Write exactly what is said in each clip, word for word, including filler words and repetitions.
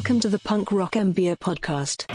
Welcome to the Punk Rock M B A podcast.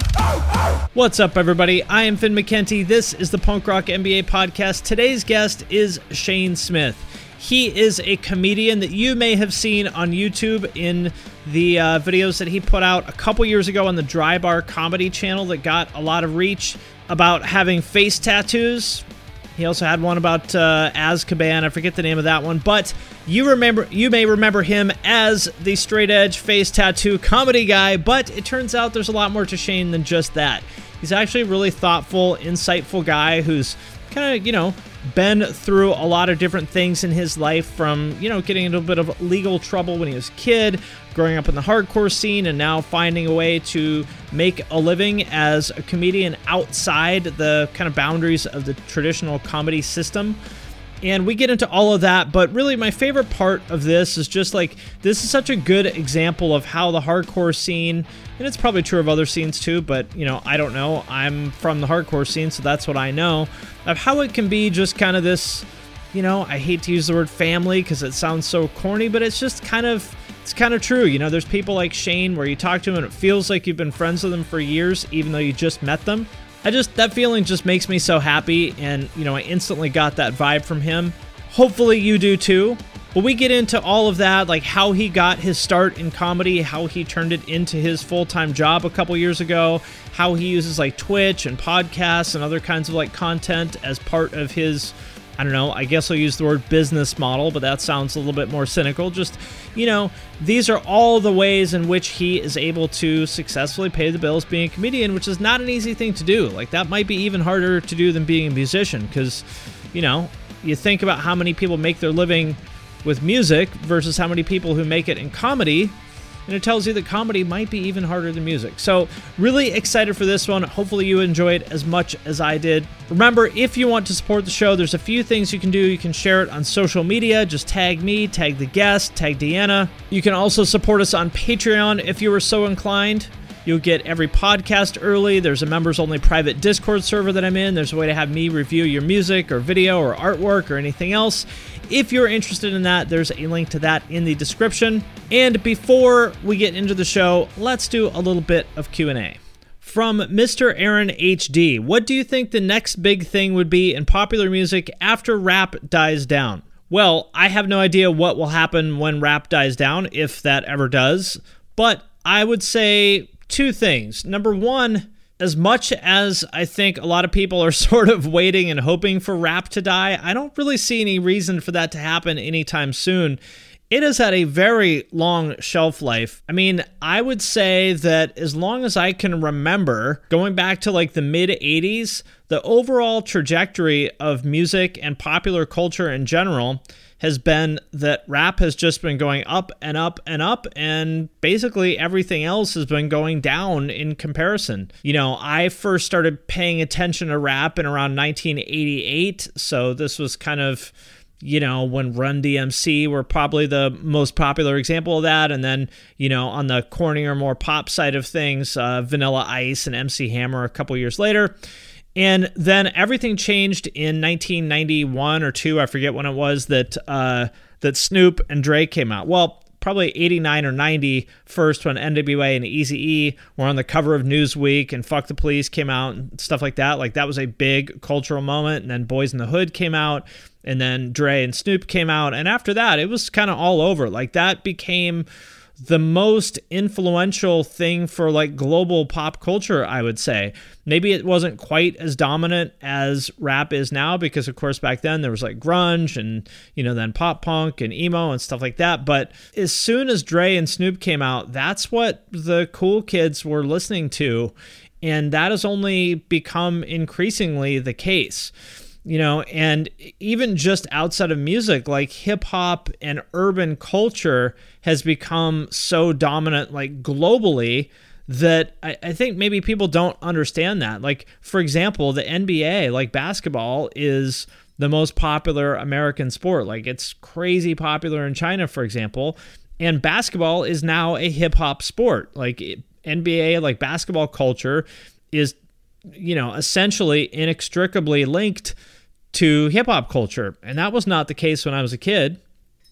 What's up, everybody? I am Finn McKenty. This is the Punk Rock M B A podcast. Today's guest is Shane Smith. He is a comedian that you may have seen on YouTube in the uh, videos that he put out a couple years ago on the Dry Bar Comedy channel that got a lot of reach about having face tattoos. He also had one about uh, Azkaban. I forget the name of that one, but you remember, you may remember him as the straight edge face tattoo comedy guy, but it turns out there's a lot more to Shane than just that. He's actually a really thoughtful, insightful guy who's kind of, you know, been through a lot of different things in his life, from, you know, getting into a bit of legal trouble when he was a kid, growing up in the hardcore scene, and now finding a way to make a living as a comedian outside the kind of boundaries of the traditional comedy system. And we get into all of that, but really my favorite part of this is just like, this is such a good example of how the hardcore scene, and it's probably true of other scenes too, but, you know, I don't know. I'm from the hardcore scene, so that's what I know, of how it can be just kind of this, you know, I hate to use the word family because it sounds so corny, but it's just kind of, it's kind of true. You know, there's people like Shane where you talk to him and it feels like you've been friends with them for years, even though you just met them. I just, that feeling just makes me so happy, and, you know, I instantly got that vibe from him. Hopefully you do too. But we get into all of that, like how he got his start in comedy, how he turned it into his full-time job a couple years ago, how he uses like Twitch and podcasts and other kinds of like content as part of his, I don't know, I guess I'll use the word business model, but that sounds a little bit more cynical. Just, you know, these are all the ways in which he is able to successfully pay the bills being a comedian, which is not an easy thing to do. Like, that might be even harder to do than being a musician, because, you know, you think about how many people make their living with music versus how many people who make it in comedy, and it tells you that comedy might be even harder than music. So really excited for this one. Hopefully you enjoy it as much as I did. Remember, if you want to support the show, there's a few things you can do. You can share it on social media. Just tag me, tag the guest, tag Deanna. You can also support us on Patreon if you were so inclined. You'll get every podcast early. There's a members-only private Discord server that I'm in. There's a way to have me review your music or video or artwork or anything else. If you're interested in that, there's a link to that in the description. And before we get into the show, let's do a little bit of Q and A. From Mister Aaron H D, what do you think the next big thing would be in popular music after rap dies down? Well, I have no idea what will happen when rap dies down, if that ever does. But I would say two things. Number one, as much as I think a lot of people are sort of waiting and hoping for rap to die, I don't really see any reason for that to happen anytime soon. It has had a very long shelf life. I mean, I would say that as long as I can remember, going back to like the mid eighties, the overall trajectory of music and popular culture in general has been that rap has just been going up and up and up, and basically everything else has been going down in comparison. You know, I first started paying attention to rap in around nineteen eighty-eight, so this was kind of, you know, when Run D M C were probably the most popular example of that, and then, you know, on the cornier, more pop side of things, uh, Vanilla Ice and M C Hammer a couple years later. And then everything changed in nineteen ninety-one or two, I forget when it was, that uh, that Snoop and Dre came out. Well, probably eighty-nine or ninety first, when N W A and Eazy-E were on the cover of Newsweek, and Fuck the Police came out and stuff like that. Like, that was a big cultural moment. And then Boys in the Hood came out, and then Dre and Snoop came out. And after that, it was kind of all over. Like, that became the most influential thing for like global pop culture, I would say. Maybe it wasn't quite as dominant as rap is now, because of course back then there was like grunge and, you know, then pop punk and emo and stuff like that. But as soon as Dre and Snoop came out, that's what the cool kids were listening to. And that has only become increasingly the case. You know, and even just outside of music, like hip hop and urban culture has become so dominant, like globally, that I, I think maybe people don't understand that. Like, for example, the N B A, like basketball, is the most popular American sport. Like, it's crazy popular in China, for example. And basketball is now a hip hop sport. Like, N B A, like basketball culture is, you know, essentially inextricably linked to hip hop culture. And that was not the case when I was a kid.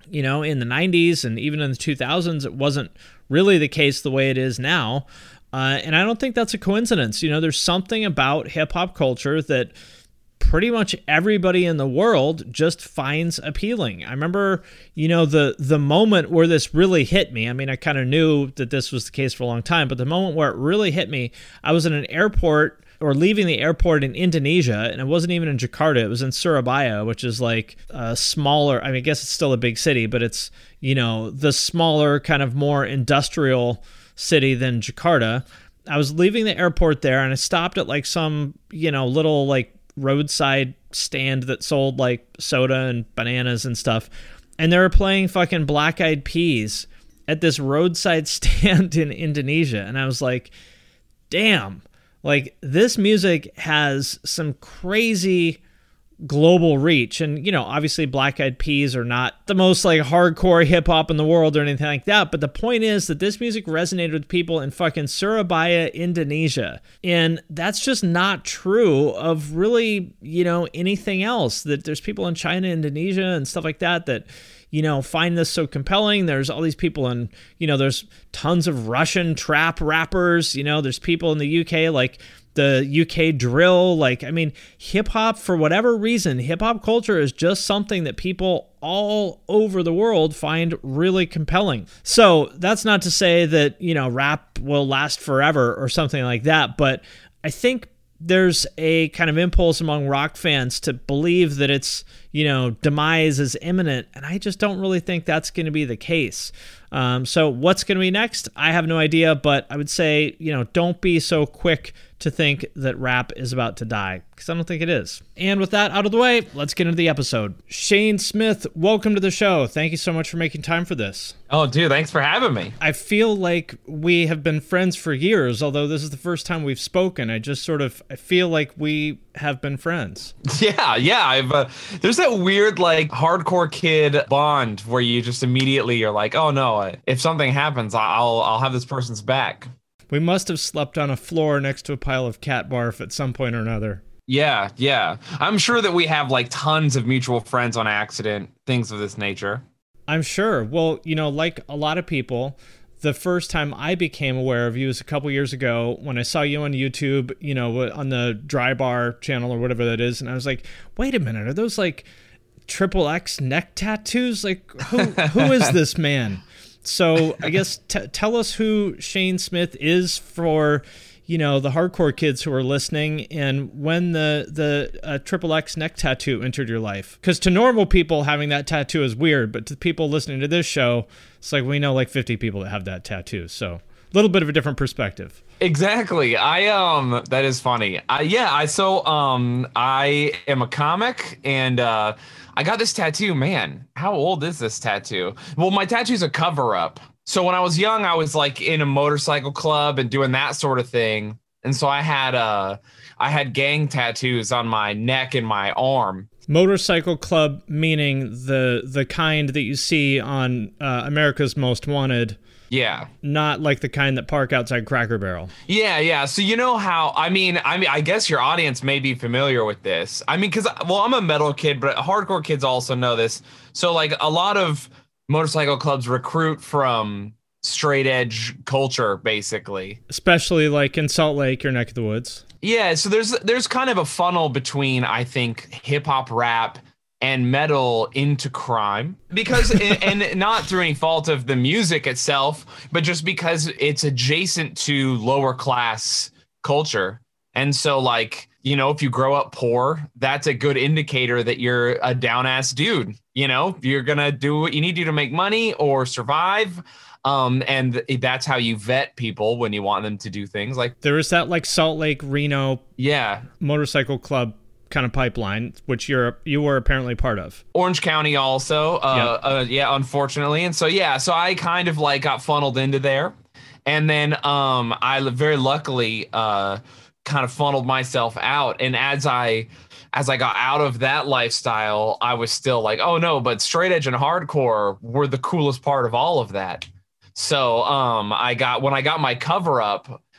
you know, in the nineties and even in the two thousands, it wasn't really the case the way it is now. Uh, and I don't think that's a coincidence. You know, there's something about hip hop culture that pretty much everybody in the world just finds appealing. I remember, you know, the the moment where this really hit me. I mean, I kind of knew that this was the case for a long time, but the moment where it really hit me, I was in an airport or leaving the airport in Indonesia, and it wasn't even in Jakarta. It was in Surabaya, which is like a smaller, I mean, I guess it's still a big city, but it's, you know, the smaller kind of more industrial city than Jakarta. I was leaving the airport there, and I stopped at like some, you know, little like roadside stand that sold like soda and bananas and stuff, and they were playing fucking Black Eyed Peas at this roadside stand in Indonesia. And I was like, damn, like this music has some crazy global reach. And, you know, obviously Black Eyed Peas are not the most like hardcore hip hop in the world or anything like that. But the point is that this music resonated with people in fucking Surabaya, Indonesia. And that's just not true of really, you know, anything else. That there's people in China, Indonesia and stuff like that that, you know, find this so compelling. There's all these people in, you know, there's tons of Russian trap rappers. You know, there's people in the U K like the U K drill. Like, I mean, hip hop, for whatever reason, hip hop culture is just something that people all over the world find really compelling. So that's not to say that, you know, rap will last forever or something like that. But I think there's a kind of impulse among rock fans to believe that its, you know, demise is imminent. And I just don't really think that's going to be the case. Um, so what's going to be next? I have no idea, but I would say, you know, don't be so quick to think that rap is about to die, because I don't think it is. And with that out of the way, let's get into the episode. Shane Smith, welcome to the show. Thank you so much for making time for this. Oh, dude, thanks for having me. I feel like we have been friends for years, although this is the first time we've spoken. I just sort of, I feel like we have been friends. Yeah, yeah. I've uh, there's that weird like hardcore kid bond where you just immediately you're like, oh no, if something happens, I'll I'll have this person's back. We must have slept on a floor next to a pile of cat barf at some point or another. Yeah, yeah. I'm sure that we have like tons of mutual friends on accident, things of this nature. I'm sure. Well, you know, like a lot of people, the first time I became aware of you was a couple years ago when I saw you on YouTube, you know, on the Dry Bar channel or whatever that is. And I was like, wait a minute, are those like triple X neck tattoos? Like, who who is this man? So I guess t- tell us who Shane Smith is for, you know, the hardcore kids who are listening, and when the the uh, triple X neck tattoo entered your life. Because to normal people, having that tattoo is weird, but to people listening to this show, it's like we know like fifty people that have that tattoo. So a little bit of a different perspective. Exactly. I um that is funny. I yeah, I so um I am a comic, and uh I got this tattoo. Man, how old is this tattoo? Well, my tattoo's a cover up. So when I was young, I was like in a motorcycle club and doing that sort of thing. And so I had uh I had gang tattoos on my neck and my arm. Motorcycle club meaning the the kind that you see on uh, America's Most Wanted. Yeah. Not like the kind that park outside Cracker Barrel. Yeah, yeah. So you know how, I mean, I mean, I guess your audience may be familiar with this. I mean, because, well, I'm a metal kid, but hardcore kids also know this. So like a lot of motorcycle clubs recruit from straight edge culture, basically. Especially like in Salt Lake, your neck of the woods. Yeah, so there's there's kind of a funnel between, I think, hip hop, rap, and metal into crime, because and not through any fault of the music itself, but just because it's adjacent to lower class culture. And so like, you know, if you grow up poor, that's a good indicator that you're a down ass dude. You know, you're going to do what you need to do to make money or survive. Um, and that's how you vet people when you want them to do things. Like there is that like Salt Lake, Reno, yeah, motorcycle club kind of pipeline, which you're you were apparently part of. Orange County also, uh, yep. uh, yeah, unfortunately. And so yeah, so I kind of like got funneled into there, and then um, I very luckily uh, kind of funneled myself out. And as I as I got out of that lifestyle, I was still like, oh no, but straight edge and hardcore were the coolest part of all of that. So um, I got when I got my cover up.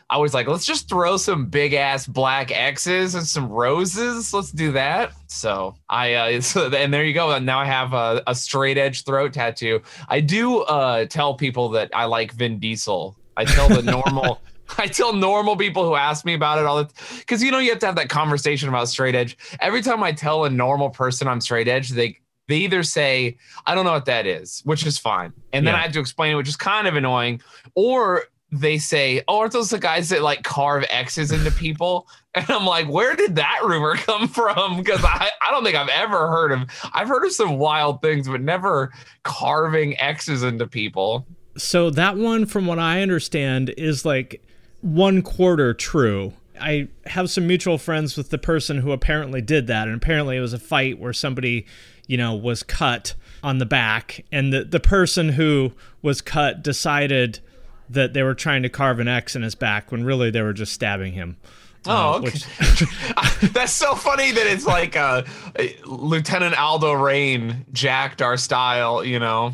I was like, let's just throw some big ass black X's and some roses. Let's do that. So I, uh, so, and there you go. And now I have a, a straight edge throat tattoo. I do uh, tell people that I like Vin Diesel. I tell the normal, I tell normal people who ask me about it all the, because you know you have to have that conversation about straight edge. Every time I tell a normal person I'm straight edge, they they either say, I don't know what that is, which is fine, and then Yeah. I have to explain it, which is kind of annoying, or they say, oh, aren't those the guys that like carve X's into people? And I'm like, where did that rumor come from? Because I, I don't think I've ever heard of, I've heard of some wild things, but never carving X's into people. So that one, from what I understand, is like one quarter true. I have some mutual friends with the person who apparently did that, and apparently it was a fight where somebody, you know, was cut on the back, and the, the person who was cut decided that they were trying to carve an X in his back when really they were just stabbing him. Oh, Uh, okay. which- That's so funny that it's like uh, Lieutenant Aldo Rain jacked our style, you know.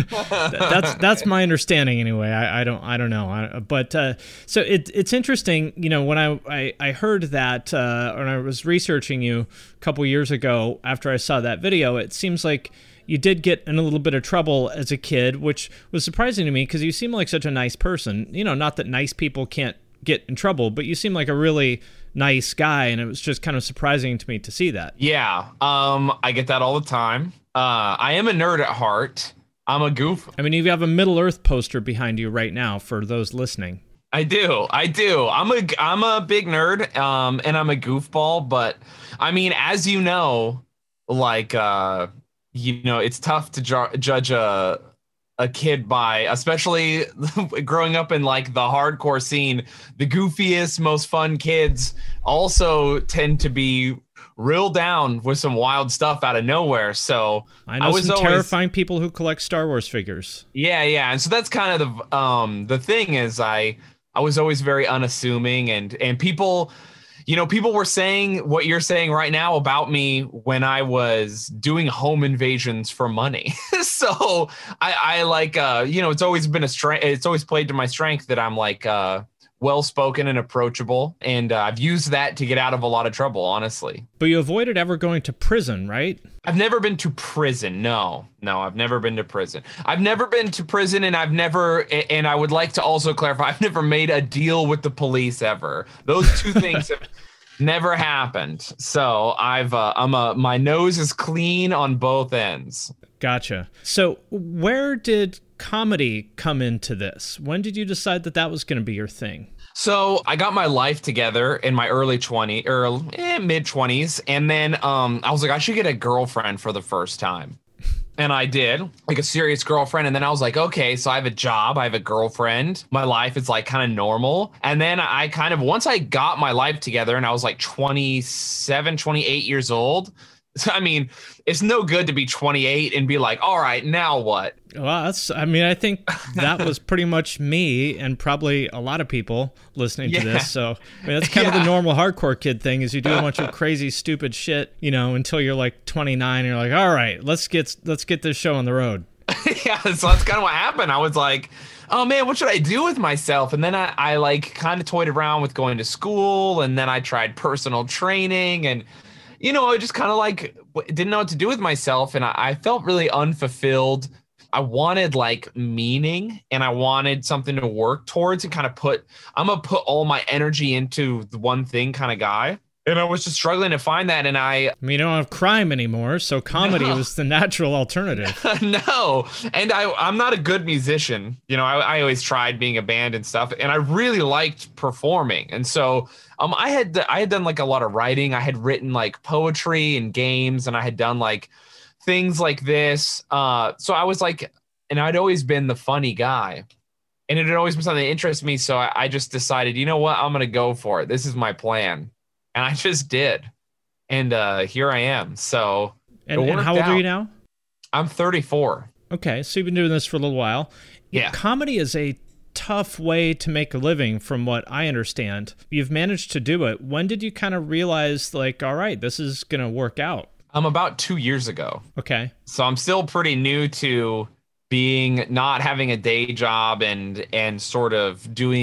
that's that's my understanding anyway. I, I don't I don't know. I, but uh, so it it's interesting. You know, when I I, I heard that uh, when I was researching you a couple years ago after I saw that video, it seems like you did get in a little bit of trouble as a kid, which was surprising to me because you seem like such a nice person. You know, not that nice people can't get in trouble, but you seem like a really nice guy, and it was just kind of surprising to me to see that. Yeah, um, I get that all the time. Uh, I am a nerd at heart. I'm a goof. I mean, you have a Middle Earth poster behind you right now for those listening. I do. I do. I'm a I'm a big nerd, um, and I'm a goofball. But I mean, as you know, like uh, you know, it's tough to ju- judge a a kid by, especially growing up in like the hardcore scene. The goofiest, most fun kids also tend to be real down with some wild stuff out of nowhere. So I know I was some always, terrifying people who collect Star Wars figures. Yeah, yeah. And so that's kind of the um the thing is I I was always very unassuming, and and people, you know, people were saying what you're saying right now about me when I was doing home invasions for money. So I I like uh you know, it's always been a strength, it's always played to my strength that I'm like uh well-spoken and approachable, and uh, I've used that to get out of a lot of trouble, honestly. But you avoided ever going to prison, right? I've never been to prison. No, no, I've never been to prison. I've never been to prison, and I've never, and I would like to also clarify, I've never made a deal with the police ever. Those two things have never happened. So I've, uh, I'm a, my nose is clean on both ends. Gotcha. So where did comedy come into this? When did you decide that that was going to be your thing? So I got my life together in my early twenties or eh, mid twenties. And then um, I was like, I should get a girlfriend for the first time. And I did, like a serious girlfriend. And then I was like, okay, so I have a job, I have a girlfriend. My life is like kind of normal. And then I kind of, once I got my life together and I was like twenty-seven, twenty-eight years old. So, I mean, it's no good to be twenty-eight and be like, all right, now what? Well, that's, I mean, I think that was pretty much me and probably a lot of people listening to Yeah. this. So, I mean, that's kind of Yeah. the normal hardcore kid thing is you do a bunch of crazy, stupid shit, you know, until you're like twenty-nine and you're like, all right, let's get, let's get this show on the road. Yeah, so that's kind of what happened. I was like, oh man, what should I do with myself? And then I, I like kind of toyed around with going to school, and then I tried personal training, and you know, I just kind of like didn't know what to do with myself, and I, I felt really unfulfilled. I wanted like meaning, and I wanted something to work towards, and kind of put, I'm gonna put all my energy into the one thing kind of guy. And I was just struggling to find that, and I I mean, you don't have crime anymore, so comedy No. was the natural alternative. no, and I, I'm not a good musician. You know, I, I always tried being a band and stuff, and I really liked performing. And so um, I had I had done like a lot of writing. I had written like poetry and games, and I had done like things like this. Uh, so I was like, and I'd always been the funny guy, and it had always been something that interested me. So I, I just decided, you know what, I'm gonna go for it. This is my plan, and I just did. And uh, here I am. So And, it and how old worked are you out. now? I'm thirty-four. Okay, so you've been doing this for a little while. Yeah. Comedy is a tough way to make a living from what I understand. You've managed to do it. When did you kind of realize, like, all right, this is going to work out? Um, about two years ago. Okay. So I'm still pretty new to being, not having a day job and and sort of doing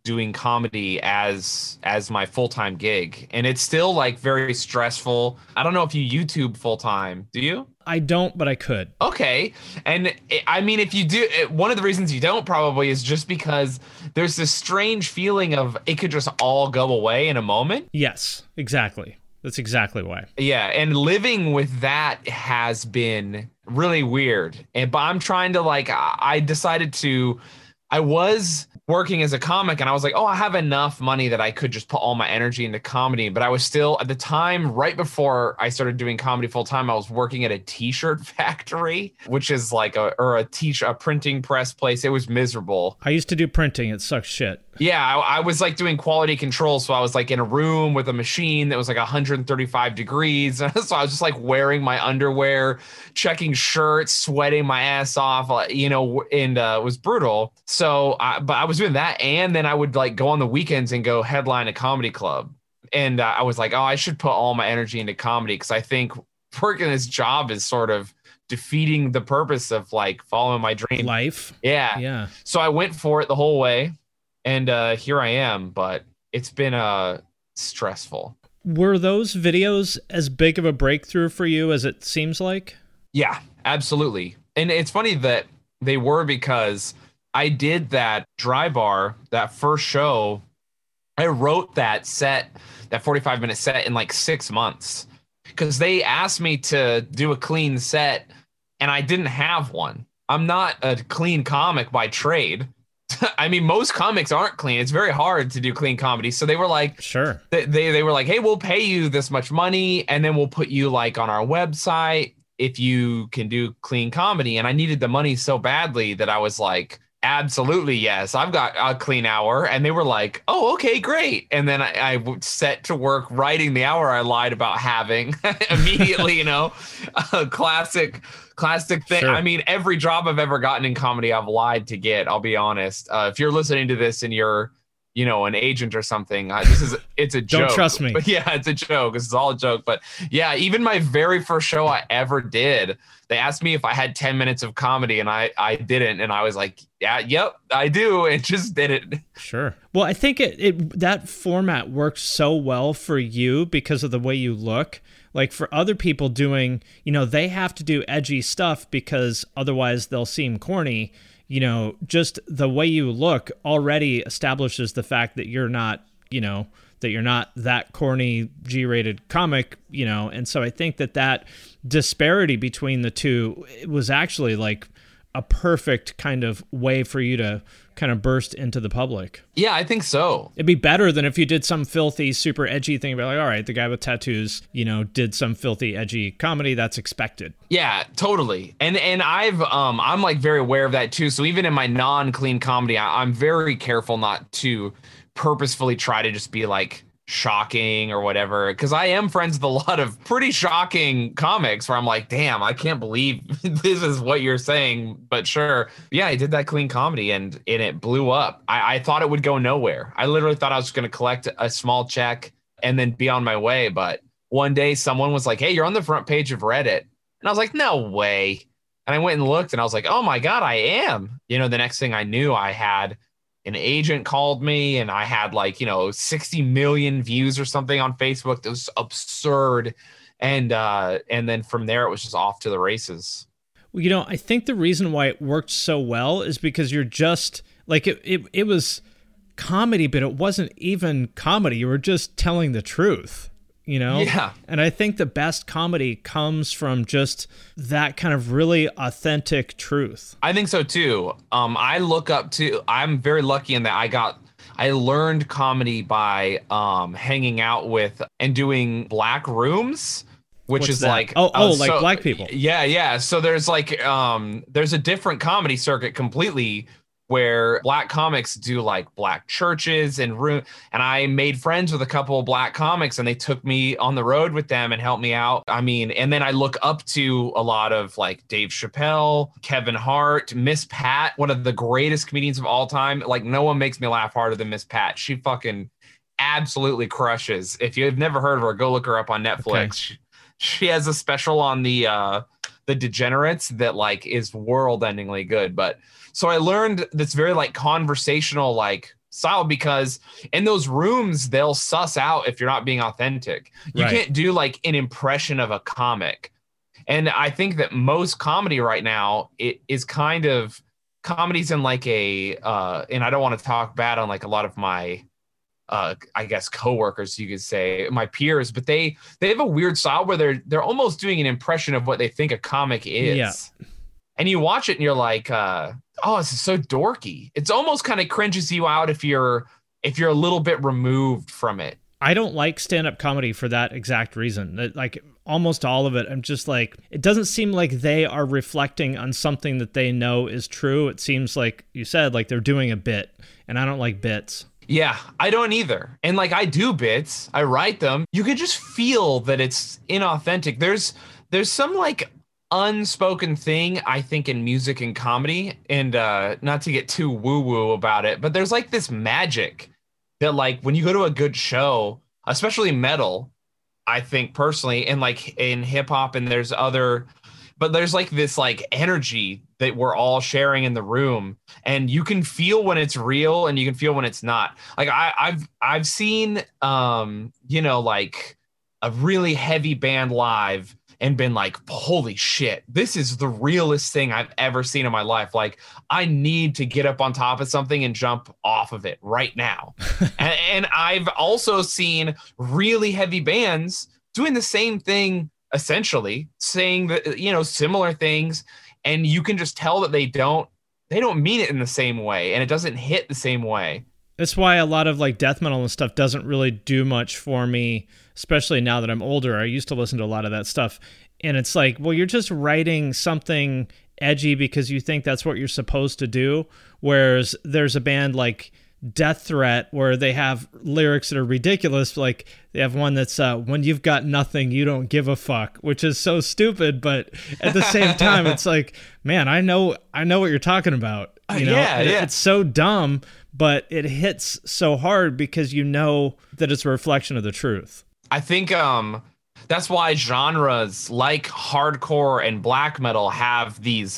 doing comedy as as my full-time gig, and it's still like very stressful. I don't know if you YouTube full-time. Do you? I don't, but I could. Okay. And it, I mean, if you do, it, one of the reasons you don't probably is just because there's this strange feeling of it could just all go away in a moment. Yes, exactly. That's exactly why. Yeah, and living with that has been really weird. And but I'm trying to like, I I decided to, I was working as a comic and I was like, oh, I have enough money that I could just put all my energy into comedy. But I was still at the time, right before I started doing comedy full time, I was working at a t-shirt factory, which is like a, or a t-shirt, a printing press place. It was miserable. I used to do printing. It sucks shit. Yeah, I, I was like doing quality control. So I was like in a room with a machine that was like one hundred thirty-five degrees. So I was just like wearing my underwear, checking shirts, sweating my ass off, you know, and uh, it was brutal. So, I, but I was doing that. And then I would like go on the weekends and go headline a comedy club. And uh, I was like, oh, I should put all my energy into comedy because I think working this job is sort of defeating the purpose of like following my dream. Life. Yeah. Yeah. So I went for it the whole way. And uh, here I am, but it's been uh, stressful. Were those videos as big of a breakthrough for you as it seems like? Yeah, absolutely. And it's funny that they were because I did that Dry Bar, that first show. I wrote that set, that forty-five minute set in like six months because they asked me to do a clean set and I didn't have one. I'm not a clean comic by trade. I mean, most comics aren't clean. It's very hard to do clean comedy. So they were like, sure. They, they, they were like, hey, we'll pay you this much money. And then we'll put you like on our website if you can do clean comedy. And I needed the money so badly that I was like, absolutely, yes, I've got a clean hour. And they were like, oh, okay, great. And then I, I set to work writing the hour I lied about having immediately, you know, a classic Classic thing. Sure. I mean, every job I've ever gotten in comedy, I've lied to get. I'll be honest. Uh, if you're listening to this and you're, you know, an agent or something, uh, this is it's a joke. Don't trust me. But yeah, it's a joke. It's all a joke. But yeah, even my very first show I ever did, they asked me if I had ten minutes of comedy, and I I didn't, and I was like, yeah, yep, I do, and just did it. Sure. Well, I think it, it that format works so well for you because of the way you look. Like for other people doing, you know, they have to do edgy stuff because otherwise they'll seem corny. You know, just the way you look already establishes the fact that you're not, you know, that you're not that corny G-rated comic, you know. And so I think that that disparity between the two was actually like a perfect kind of way for you to kind of burst into the public. Yeah, I think so. It'd be better than if you did some filthy, super edgy thing. Be like, all right, the guy with tattoos, you know, did some filthy, edgy comedy. That's expected. Yeah, totally. And and I've um I'm like very aware of that too. So even in my non-clean comedy, I, I'm very careful not to purposefully try to just be like shocking or whatever, because I am friends with a lot of pretty shocking comics where I'm like, damn, I can't believe this is what you're saying, but sure. Yeah, I did that clean comedy and, and it blew up. I, I thought it would go nowhere. I literally thought I was going to collect a small check and then be on my way. But one day someone was like, hey, you're on the front page of Reddit. And I was like, no way. And I went and looked and I was like, oh my God, I am. You know, the next thing I knew, I had an agent called me and I had like, you know, sixty million views or something on Facebook. It was absurd. And uh, and then from there, it was just off to the races. Well, you know, I think the reason why it worked so well is because you're just like it, it, it was comedy, but it wasn't even comedy. You were just telling the truth. You know? Yeah. And I think the best comedy comes from just that kind of really authentic truth. I think so too. Um, I look up to, I'm very lucky in that I got, I learned comedy by um, hanging out with and doing black rooms, which What's is that? like, oh, oh, uh, like so, black people. Yeah. Yeah. So there's like, um, there's a different comedy circuit completely where black comics do like black churches and room. And I made friends with a couple of black comics and they took me on the road with them and helped me out. I mean, and then I look up to a lot of like Dave Chappelle, Kevin Hart, Miss Pat, one of the greatest comedians of all time. Like no one makes me laugh harder than Miss Pat. She fucking absolutely crushes. If you've never heard of her, go look her up on Netflix. Okay. She, she has a special on the, uh, the Degenerates that like is world endingly good. But so I learned that's very like conversational, like style because in those rooms, they'll suss out if you're not being authentic. You Right. can't do like an impression of a comic. And I think that most comedy right now it is kind of comedies in like a, uh, and I don't want to talk bad on like a lot of my, uh, I guess coworkers, you could say, my peers, but they they have a weird style where they're they're almost doing an impression of what they think a comic is. Yeah. And you watch it and you're like, uh, oh, this is so dorky. It's almost kind of cringes you out if you're if you're a little bit removed from it. I don't like stand-up comedy for that exact reason. That, like almost all of it, I'm just like, it doesn't seem like they are reflecting on something that they know is true. It seems like you said, like they're doing a bit, and I don't like bits. Yeah, I don't either. And like I do bits, I write them. You could just feel that it's inauthentic. There's there's some like unspoken thing, I think, in music and comedy, and uh, not to get too woo-woo about it, but there's like this magic that like when you go to a good show, especially metal, I think personally, and like in hip hop, and there's other, but there's like this like energy that we're all sharing in the room, and you can feel when it's real and you can feel when it's not. Like I, I've I've seen um, you know, like a really heavy band live and been like, holy shit, this is the realest thing I've ever seen in my life. Like, I need to get up on top of something and jump off of it right now. and, and I've also seen really heavy bands doing the same thing, essentially saying that, you know, similar things. And you can just tell that they don't, they don't mean it in the same way. And it doesn't hit the same way. That's why a lot of like death metal and stuff doesn't really do much for me, especially now that I'm older. I used to listen to a lot of that stuff. And it's like, well, you're just writing something edgy because you think that's what you're supposed to do. Whereas there's a band like Death Threat where they have lyrics that are ridiculous. Like they have one that's uh, when you've got nothing, you don't give a fuck, which is so stupid. But at the same time, it's like, man, I know, I know what you're talking about. You know, yeah, it, yeah. It's so dumb, but it hits so hard because you know that it's a reflection of the truth. I think um, that's why genres like hardcore and black metal have these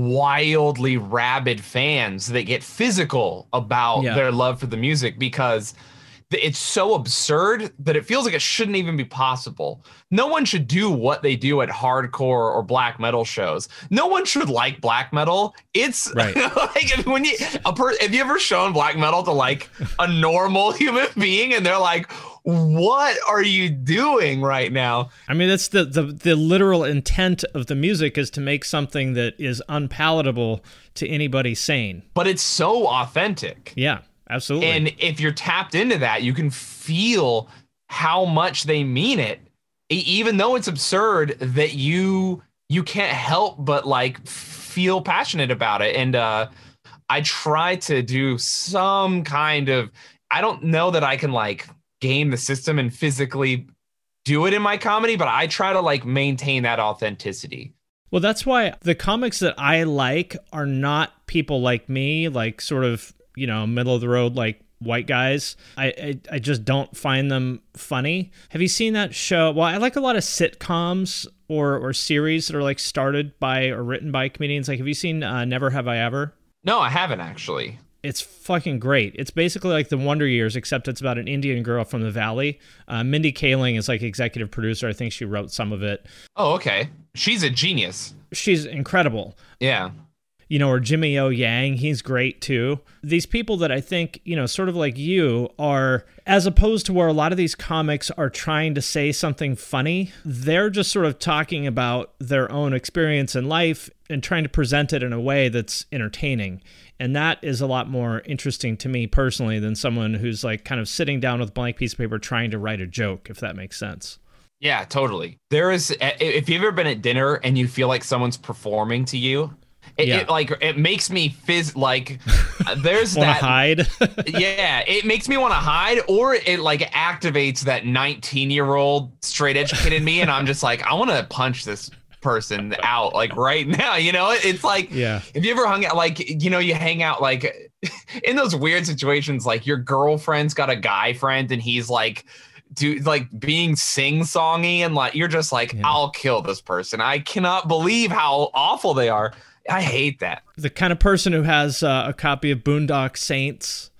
wildly rabid fans that get physical about Yeah. their love for the music, because it's so absurd that it feels like it shouldn't even be possible. No one should do what they do at hardcore or black metal shows. No one should like black metal. It's Right. like if, when you a per, have you ever shown black metal to like a normal human being and they're like, what are you doing right now? I mean, that's the, the, the literal intent of the music is to make something that is unpalatable to anybody sane. But it's so authentic. Yeah, absolutely. And if you're tapped into that, you can feel how much they mean it, e- even though it's absurd that you you can't help but like feel passionate about it. And uh, I try to do some kind of, I don't know that I can like game the system and physically do it in my comedy, but I try to like maintain that authenticity. Well, that's why the comics that I like are not people like me, like sort of, you know, middle of the road, like white guys. I, I I just don't find them funny. Have you seen that show? Well, I like a lot of sitcoms or or series that are like started by or written by comedians. Like, have you seen uh, Never Have I Ever? No, I haven't actually. It's fucking great. It's basically like the Wonder Years, except it's about an Indian girl from the Valley. Uh, Mindy Kaling is like executive producer. I think she wrote some of it. Oh, okay. She's a genius. She's incredible. Yeah. You know, or Jimmy O Yang, he's great too. These people that I think, you know, sort of like you are, as opposed to where a lot of these comics are trying to say something funny, they're just sort of talking about their own experience in life and trying to present it in a way that's entertaining. And that is a lot more interesting to me personally than someone who's like kind of sitting down with a blank piece of paper trying to write a joke, if that makes sense. Yeah, totally. There is, if you've ever been at dinner and you feel like someone's performing to you, it, Yeah. it like it makes me fizz like there's Want to that hide? yeah, it makes me want to hide, or it like activates that nineteen year old straight edge kid in me, and I'm just like, I want to punch this person out like right now. You know, it's like, Yeah. if you ever hung out, like, you know, you hang out like in those weird situations, like your girlfriend's got a guy friend and he's like, dude, like being sing-songy, and like you're just like, Yeah. I'll kill this person. I cannot believe how awful they are. I hate that. The kind of person who has uh, a copy of Boondock Saints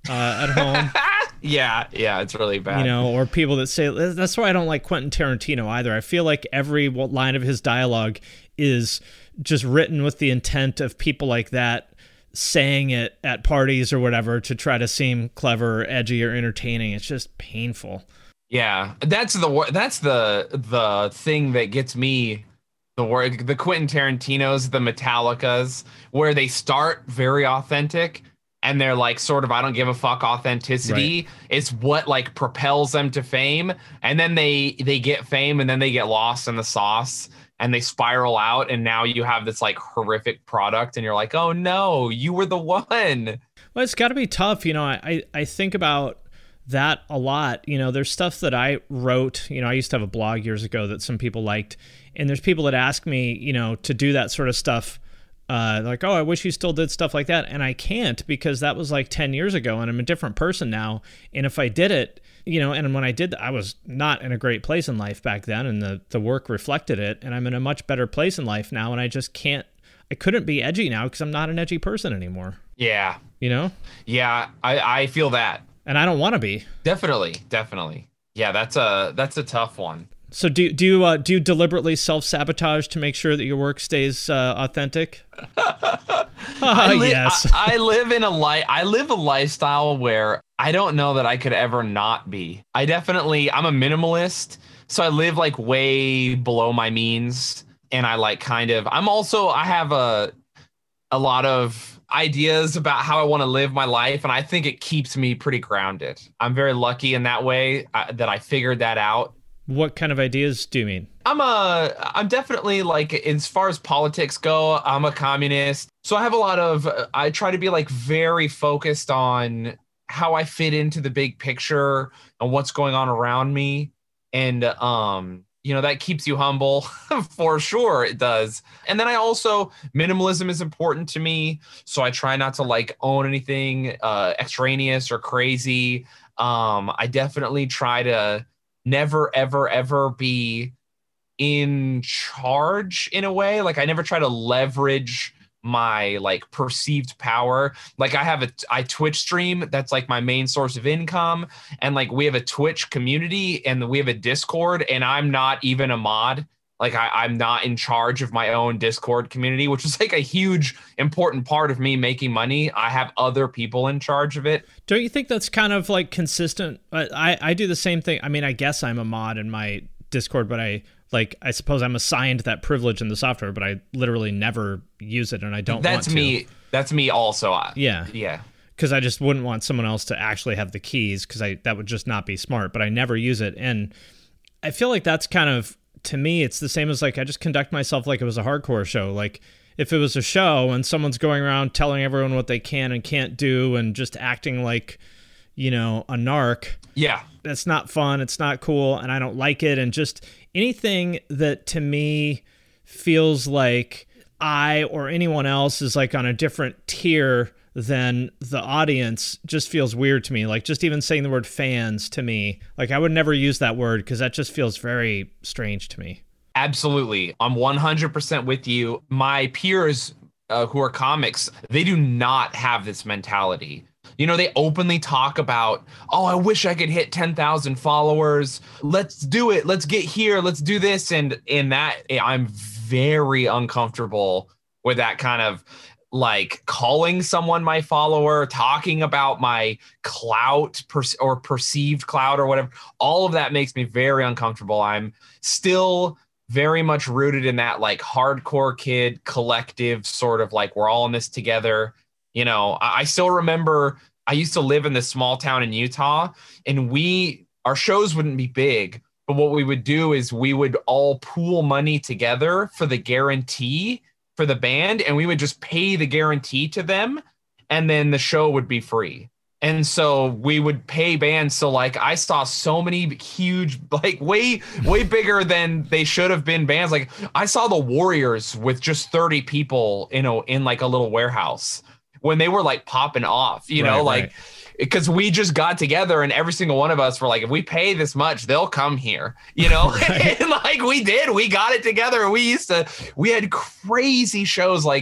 uh, at home. Yeah, yeah, it's really bad. You know, or people that say, that's why I don't like Quentin Tarantino either. I feel like every line of his dialogue is just written with the intent of people like that saying it at parties or whatever to try to seem clever or edgy or entertaining. It's just painful. Yeah, that's the that's the the thing that gets me. The word, the Quentin Tarantinos, the Metallicas, where they start very authentic and they're like sort of I don't give a fuck authenticity. Right. It's what like propels them to fame, and then they they get fame and then they get lost in the sauce and they spiral out, and now you have this like horrific product and you're like, oh no, you were the one. Well, it's got to be tough, you know. I I think about that a lot. You know, there's stuff that I wrote. You know, I used to have a blog years ago that some people liked. And there's people that ask me, you know, to do that sort of stuff. Uh, like, oh, I wish you still did stuff like that. And I can't, because that was like ten years ago and I'm a different person now. And if I did it, you know, and when I did, I was not in a great place in life back then. And the, the work reflected it. And I'm in a much better place in life now. And I just can't, I couldn't be edgy now because I'm not an edgy person anymore. Yeah. You know? Yeah, I, I feel that. And I don't want to be. Definitely. Definitely. Yeah, that's a, that's a tough one. So do do you uh, do you deliberately self-sabotage to make sure that your work stays uh, authentic? I li- yes. I, I live in a li- I live a lifestyle where I don't know that I could ever not be. I definitely I'm a minimalist, so I live like way below my means, and I like kind of I'm also I have a a lot of ideas about how I want to live my life, and I think it keeps me pretty grounded. I'm very lucky in that way uh, that I figured that out. What kind of ideas do you mean? I'm a, I'm definitely like, as far as politics go, I'm a communist. So I have a lot of, I try to be like very focused on how I fit into the big picture and what's going on around me. And, um, you know, that keeps you humble for sure. It does. And then I also, minimalism is important to me. So I try not to like own anything uh, extraneous or crazy. Um, I definitely try to never, ever, ever be in charge in a way. Like I never try to leverage my like perceived power. Like I have a I Twitch stream, that's like my main source of income, and like we have a Twitch community and we have a Discord, and I'm not even a mod. Like I, I'm not in charge of my own Discord community, which is like a huge important part of me making money. I have other people in charge of it. Don't you think that's kind of like consistent? I, I do the same thing. I mean, I guess I'm a mod in my Discord, but I like I suppose I'm assigned that privilege in the software, but I literally never use it, and I don't that's want to. me. That's me also. Yeah. Yeah. Because I just wouldn't want someone else to actually have the keys, because I that would just not be smart, but I never use it. And I feel like that's kind of, to me, it's the same as like I just conduct myself like it was a hardcore show. Like if it was a show and someone's going around telling everyone what they can and can't do and just acting like, you know, a narc. Yeah. That's not fun. It's not cool. And I don't like it. And just anything that to me feels like I or anyone else is like on a different tier than the audience just feels weird to me. Like just even saying the word fans to me, like I would never use that word because that just feels very strange to me. Absolutely. I'm one hundred percent with you. My peers uh, who are comics, they do not have this mentality. You know, they openly talk about, oh, I wish I could hit ten thousand followers. Let's do it. Let's get here. Let's do this. And in that, I'm very uncomfortable with that kind of like calling someone my follower, talking about my clout per- or perceived clout or whatever. All of that makes me very uncomfortable. I'm still very much rooted in that like hardcore kid collective sort of like we're all in this together. You know, I, I still remember I used to live in this small town in Utah, and we our shows wouldn't be big, but what we would do is we would all pool money together for the guarantee for the band, and we would just pay the guarantee to them, and then the show would be free. And so we would pay bands. So like I saw so many huge, like way, way bigger than they should have been bands. Like I saw the Warriors with just thirty people, you know, in like a little warehouse when they were like popping off, you know, right, like, right. Because we just got together and every single one of us were like, if we pay this much, they'll come here, you know, right. And like we did, we got it together. We used to, we had crazy shows. Like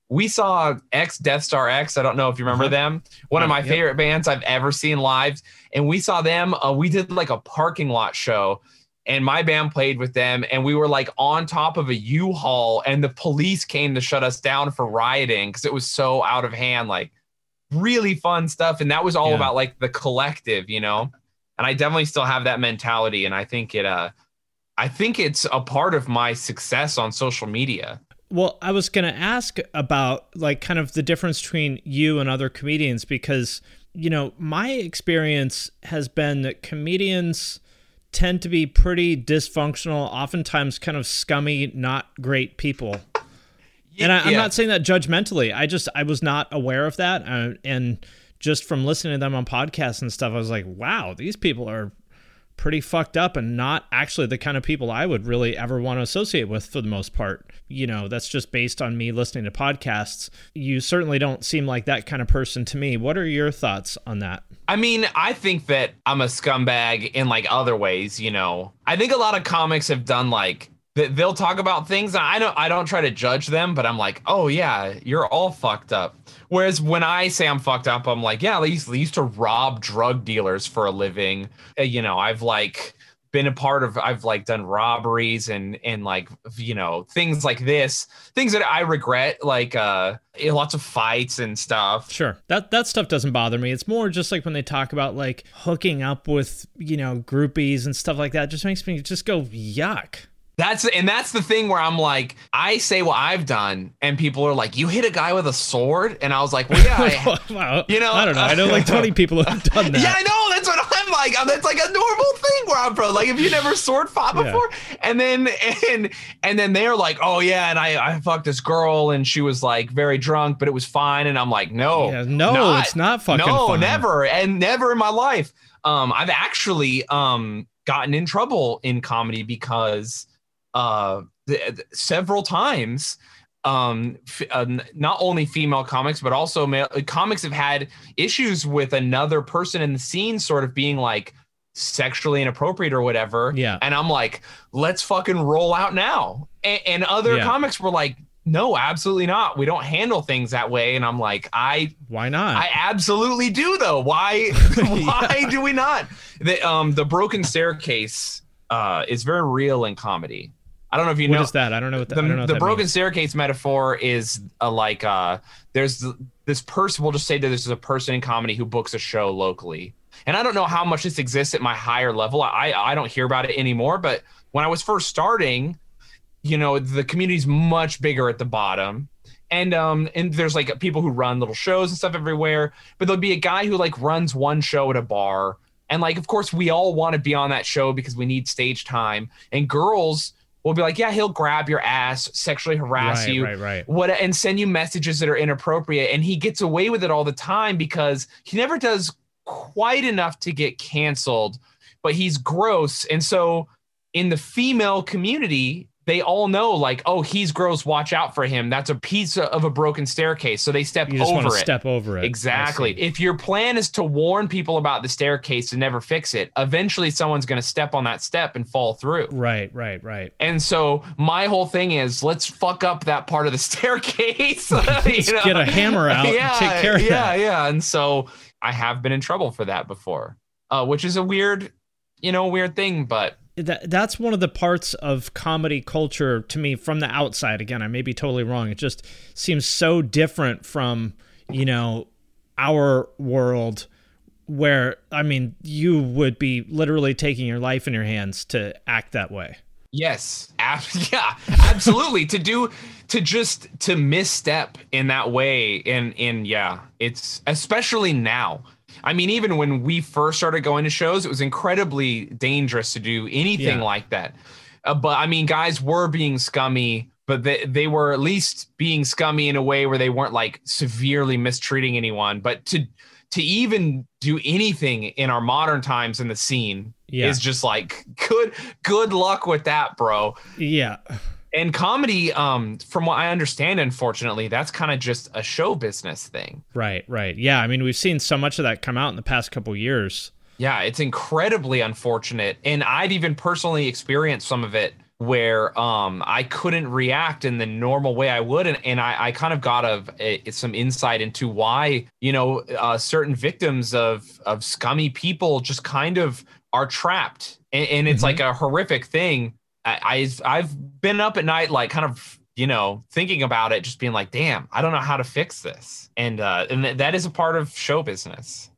we saw X Death Star X. I don't know if you remember uh-huh. them. One uh, of my yep. favorite bands I've ever seen live. And we saw them. Uh, we did like a parking lot show. And my band played with them, and we were like on top of a U-Haul, and the police came to shut us down for rioting because it was so out of hand. Like, really fun stuff. And that was all yeah. about like the collective, you know? And I definitely still have that mentality. And I think it, uh, I think it's a part of my success on social media. Well, I was going to ask about like kind of the difference between you and other comedians, because, you know, my experience has been that comedians tend to be pretty dysfunctional, oftentimes kind of scummy, not great people. Yeah, and I, I'm yeah. not saying that judgmentally. I just, I was not aware of that. Uh, and just from listening to them on podcasts and stuff, I was like, wow, these people are pretty fucked up and not actually the kind of people I would really ever want to associate with for the most part. You know, that's just based on me listening to podcasts. You certainly don't seem like that kind of person to me. What are your thoughts on that? I mean, I think that I'm a scumbag in like other ways, you know. I think a lot of comics have done like, they'll talk about things. I don't, I don't try to judge them, but I'm like, oh yeah, you're all fucked up. Whereas when I say I'm fucked up, I'm like, yeah, I used, I used to rob drug dealers for a living. Uh, you know, I've like been a part of, I've like done robberies and, and like, you know, things like this, things that I regret, like uh, lots of fights and stuff. Sure. That, that stuff doesn't bother me. It's more just like when they talk about like hooking up with, you know, groupies and stuff like that, it just makes me just go, yuck. That's and that's the thing where I'm like, I say what I've done, and people are like, "You hit a guy with a sword," and I was like, "Well, yeah, I, wow. you know, I don't know. I know like twenty people who have done that." Yeah, I know. That's what I'm like. That's like a normal thing where I'm from. Like, if you never sword fought before, yeah. and then and and then they're like, "Oh yeah," and I I fucked this girl, and she was like very drunk, but it was fine, and I'm like, "No, yeah, no, not, it's not fucking no, fun. never, and never in my life." Um, I've actually um gotten in trouble in comedy because. Uh, th- th- several times, um, f- uh, n- not only female comics, but also male comics have had issues with another person in the scene sort of being like sexually inappropriate or whatever. Yeah. And I'm like, let's fucking roll out now. A- and other yeah. comics were like, no, absolutely not. We don't handle things that way. And I'm like, I, why not? I absolutely do though. Why, why yeah. do we not? The, um, the broken staircase, uh, is very real in comedy. I don't know if you what know. What is that? I don't know what, the, the, I don't know what the that broken means. staircase metaphor is a, like uh, there's this person. We'll just say that this is a person in comedy who books a show locally, and I don't know how much this exists at my higher level. I I don't hear about it anymore. But when I was first starting, you know, the community's much bigger at the bottom, and um and there's like people who run little shows and stuff everywhere. But there'll be a guy who like runs one show at a bar, and like of course we all want to be on that show because we need stage time, and girls. We'll be like, yeah, he'll grab your ass, sexually harass right, you, right, right. what, and send you messages that are inappropriate. And he gets away with it all the time because he never does quite enough to get canceled, but he's gross. And so in the female community, they all know like, oh, he's gross. Watch out for him. That's a piece of a broken staircase. So they step you just over want to it. Step over it. Exactly. If your plan is to warn people about the staircase and never fix it, eventually someone's going to step on that step and fall through. Right, right, right. And so my whole thing is let's fuck up that part of the staircase. Let's you know? get a hammer out yeah, and take care of yeah, that. Yeah, yeah. And so I have been in trouble for that before, uh, which is a weird, you know, weird thing, but That that's one of the parts of comedy culture to me from the outside. Again, I may be totally wrong. It just seems so different from, you know, our world where, I mean, you would be literally taking your life in your hands to act that way. Yes. Ab- yeah, absolutely. to do, to just, to misstep in that way. In, in, yeah, it's especially now. I mean, even when we first started going to shows, it was incredibly dangerous to do anything yeah. like that. Uh, but I mean, guys were being scummy, but they, they were at least being scummy in a way where they weren't like severely mistreating anyone. But to to even do anything in our modern times in the scene yeah. is just like good good luck with that, bro. Yeah. And comedy, um, from what I understand, unfortunately, that's kind of just a show business thing. Right, right. Yeah, I mean, we've seen so much of that come out in the past couple years. Yeah, it's incredibly unfortunate. And I've even personally experienced some of it where um I couldn't react in the normal way I would, and, and I, I kind of got a, a, some insight into why, you know, uh, certain victims of of scummy people just kind of are trapped, and, and it's mm-hmm. like a horrific thing. I, I've I've been up at night like kind of, you know, thinking about it, just being like, damn, I don't know how to fix this, and uh, and th- that is a part of show business.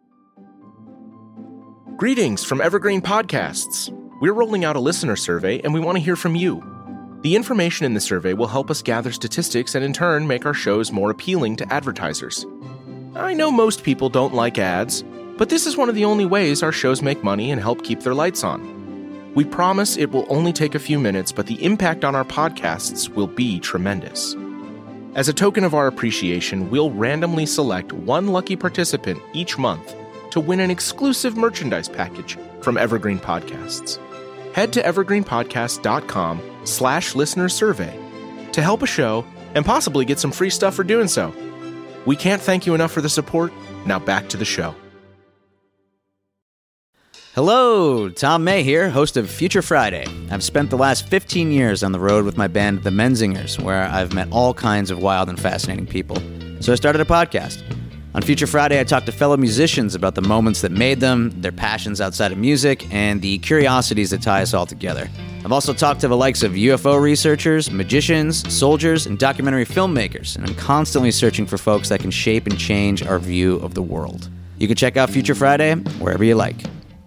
Greetings from Evergreen Podcasts. We're rolling out a listener survey, and we want to hear from you. The information in the survey will help us gather statistics and in turn make our shows more appealing to advertisers. I know most people don't like ads, but this is one of the only ways our shows make money and help keep their lights on. We promise it will only take a few minutes, but the impact on our podcasts will be tremendous. As a token of our appreciation, we'll randomly select one lucky participant each month to win an exclusive merchandise package from Evergreen Podcasts. Head to evergreenpodcast.com slash listener survey to help a show and possibly get some free stuff for doing so. We can't thank you enough for the support. Now back to the show. Hello, Tom May here, host of Future Friday. I've spent the last fifteen years on the road with my band, The Menzingers, where I've met all kinds of wild and fascinating people. So I started a podcast. On Future Friday, I talk to fellow musicians about the moments that made them, their passions outside of music, and the curiosities that tie us all together. I've also talked to the likes of U F O researchers, magicians, soldiers, and documentary filmmakers, and I'm constantly searching for folks that can shape and change our view of the world. You can check out Future Friday wherever you like.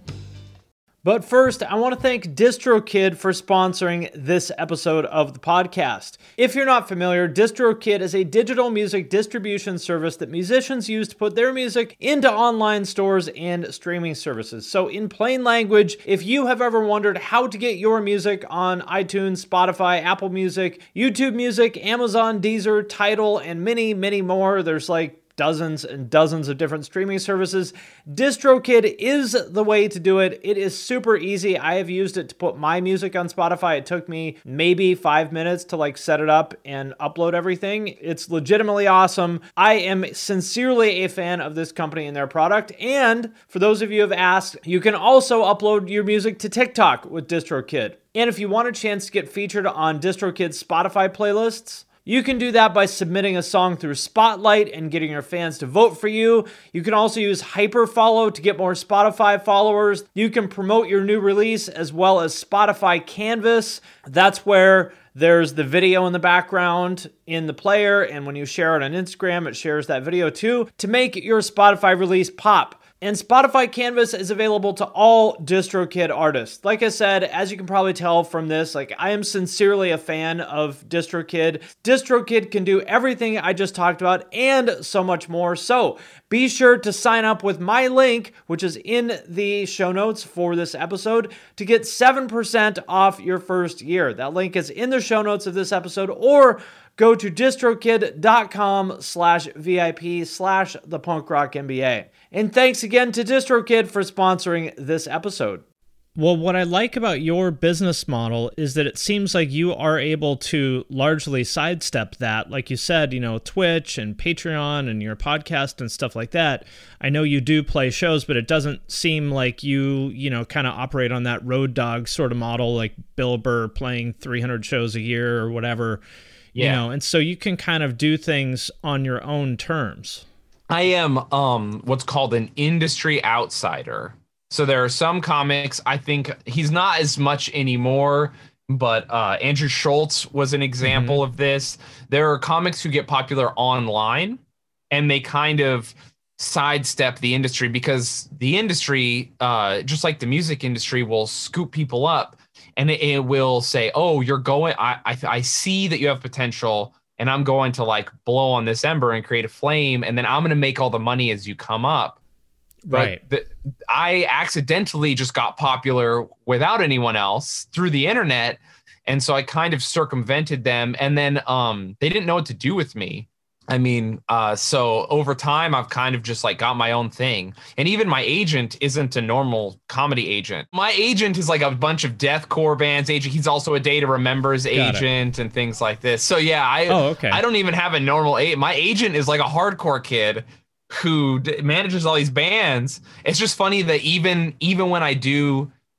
But first, I want to thank DistroKid for sponsoring this episode of the podcast. If you're not familiar, DistroKid is a digital music distribution service that musicians use to put their music into online stores and streaming services. So in plain language, if you have ever wondered how to get your music on iTunes, Spotify, Apple Music, YouTube Music, Amazon, Deezer, Tidal, and many, many more, there's like dozens and dozens of different streaming services, DistroKid is the way to do it. It is super easy. I have used it to put my music on Spotify. It took me maybe five minutes to like set it up and upload everything. It's legitimately awesome. I am sincerely a fan of this company and their product. And for those of you who have asked, you can also upload your music to TikTok with DistroKid. And if you want a chance to get featured on DistroKid's Spotify playlists, you can do that by submitting a song through Spotlight and getting your fans to vote for you. You can also use Hyperfollow to get more Spotify followers. You can promote your new release as well as Spotify Canvas. That's where there's the video in the background in the player, and when you share it on Instagram, it shares that video too to make your Spotify release pop. And Spotify Canvas is available to all DistroKid artists. Like I said, as you can probably tell from this, like I am sincerely a fan of DistroKid. DistroKid can do everything I just talked about and so much more. So be sure to sign up with my link, which is in the show notes for this episode, to get seven percent off your first year. That link is in the show notes of this episode, or go to distrokid.com slash VIP slash the punk rock MBA. And thanks again to DistroKid for sponsoring this episode. Well, what I like about your business model is that it seems like you are able to largely sidestep that. Like you said, you know, Twitch and Patreon and your podcast and stuff like that. I know you do play shows, but it doesn't seem like you, you know, kind of operate on that road dog sort of model, like Bill Burr playing three hundred shows a year or whatever. Yeah. You know, and so you can kind of do things on your own terms. I am um what's called an industry outsider. So there are some comics, I think he's not as much anymore, but uh, Andrew Schultz was an example mm-hmm. of this. There are comics who get popular online and they kind of sidestep the industry because the industry, uh, just like the music industry, will scoop people up and it, it will say, oh, you're going, I, I I see that you have potential and I'm going to like blow on this ember and create a flame. And then I'm going to make all the money as you come up. But right. The, I accidentally just got popular without anyone else through the internet. And so I kind of circumvented them. And then um, they didn't know what to do with me. I mean, uh, so over time, I've kind of just like got my own thing. And even my agent isn't a normal comedy agent. My agent is like a bunch of deathcore bands agent. He's also a Day to Remember's agent and things like this. So yeah, I oh, okay. I don't even have a normal agent. My agent is like a hardcore kid who d- manages all these bands. It's just funny that even even when I do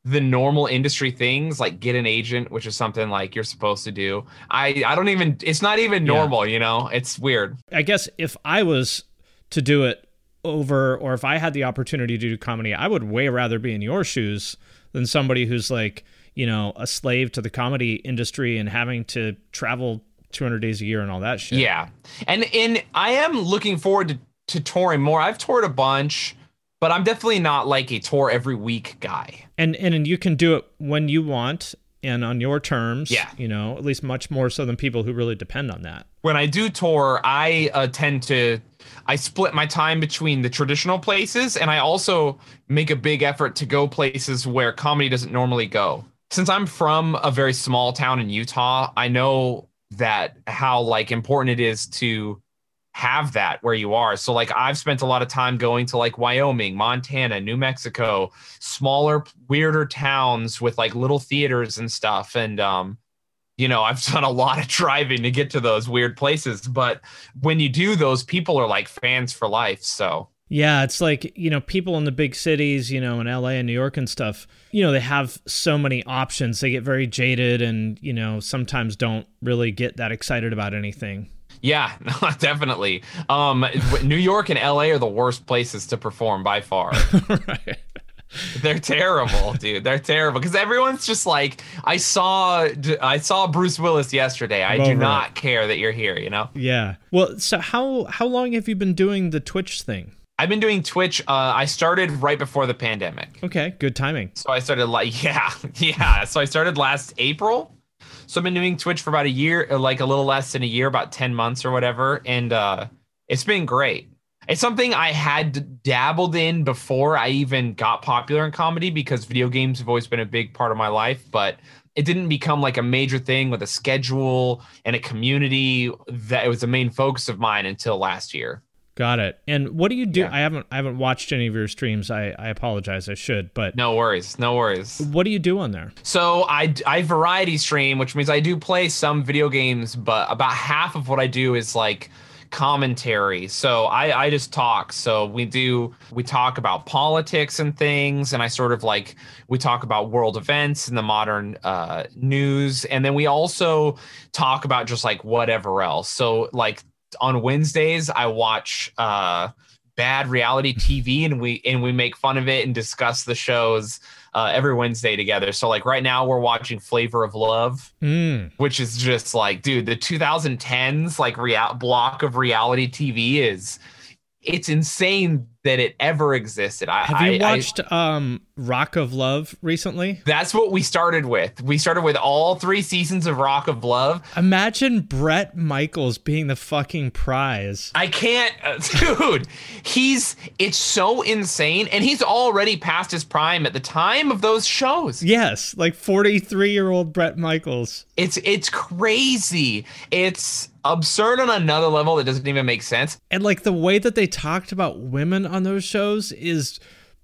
the normal industry things, like get an agent, which is something like you're supposed to do. I, I don't even, it's not even normal, yeah. you know, it's weird. I guess if I was to do it over, or if I had the opportunity to do comedy, I would way rather be in your shoes than somebody who's like, you know, a slave to the comedy industry and having to travel two hundred days a year and all that shit. Yeah. And, and I am looking forward to, to touring more. I've toured a bunch, but I'm definitely not like a tour every week guy. And, and and you can do it when you want and on your terms. Yeah. You know, at least much more so than people who really depend on that. When I do tour, I uh, tend to, I split my time between the traditional places, and I also make a big effort to go places where comedy doesn't normally go. Since I'm from a very small town in Utah, I know that how like important it is to have that where you are. So like I've spent a lot of time going to like Wyoming, Montana, New Mexico, smaller, weirder towns with like little theaters and stuff. And, um, you know, I've done a lot of driving to get to those weird places. But when you do those, people are like fans for life. So yeah, it's like, you know, people in the big cities, you know, in L A and New York and stuff, you know, they have so many options. They get very jaded and, you know, sometimes don't really get that excited about anything. Yeah, definitely. Um, New York and L A are the worst places to perform by far. Right. They're terrible, dude. They're terrible because everyone's just like, I saw, I saw Bruce Willis yesterday. I do not care that you're here. You know? Yeah. Well, so how how long have you been doing the Twitch thing? I've been doing Twitch. Uh, I started right before the pandemic. Okay, good timing. So I started like, yeah, yeah. So I started last April. So I've been doing Twitch for about a year, like a little less than a year, about ten months or whatever. And uh, it's been great. It's something I had dabbled in before I even got popular in comedy because video games have always been a big part of my life, but it didn't become like a major thing with a schedule and a community that it was the main focus of mine until last year. Got it. And what do you do? Yeah. I haven't I haven't watched any of your streams. I, I apologize. I should, but no worries. No worries. What do you do on there? So I, I variety stream, which means I do play some video games, but about half of what I do is like commentary. So I, I just talk. So we do, we talk about politics and things. And I sort of like, we talk about world events and the modern uh, news. And then we also talk about just like whatever else. So like on Wednesdays, I watch uh, bad reality T V and we, and we make fun of it and discuss the shows uh, every Wednesday together. So like right now we're watching Flavor of Love, mm. which is just like, dude, the twenty tens like real block of reality T V is, it's insane that it ever existed. I, Have you I, watched I, um, Rock of Love recently? That's what we started with. We started with all three seasons of Rock of Love. Imagine Bret Michaels being the fucking prize. I can't, uh, dude, he's, it's so insane. And he's already past his prime at the time of those shows. Yes, like forty-three-year-old Bret Michaels. It's, it's crazy. It's absurd on another level that doesn't even make sense. And like the way that they talked about women on those shows is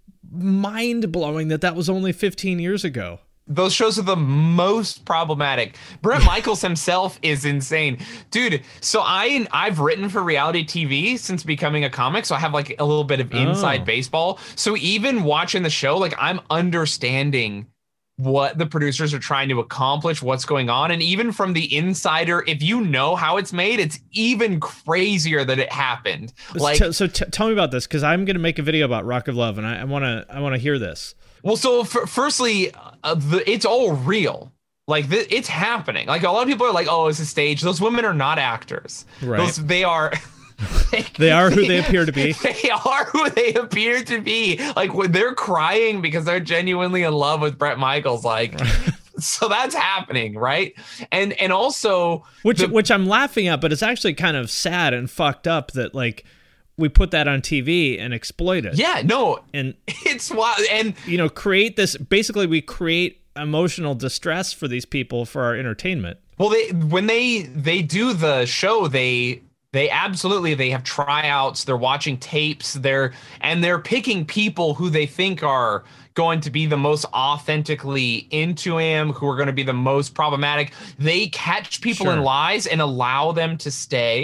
mind-blowing that that was only fifteen years ago. Those shows are the most problematic. Bret Michaels himself is insane. Dude, so I, I've written for reality T V since becoming a comic, so I have like a little bit of inside oh. baseball. So even watching the show, like I'm understanding what the producers are trying to accomplish, what's going on. And even from the insider, if you know how it's made, it's even crazier that it happened. Like, so, so t- tell me about this, because I'm going to make a video about Rock of Love, and I want to I want to hear this. Well, so f- firstly, uh, the, it's all real. Like th- it's happening. Like a lot of people are like, "Oh, it's a stage." Those women are not actors. Right. Those, they are. They, they are who they appear to be. They are who they appear to be. Like when they're crying because they're genuinely in love with Bret Michaels. Like, so that's happening, right? And and also, which the, which I'm laughing at, but it's actually kind of sad and fucked up that like we put that on T V and exploit it. Yeah, no, and it's wild. And you know, create this. Basically, we create emotional distress for these people for our entertainment. Well, they when they they do the show, they. They absolutely, they have tryouts, they're watching tapes, they're and they're picking people who they think are going to be the most authentically into him, who are going to be the most problematic. They catch people Sure. in lies and allow them to stay.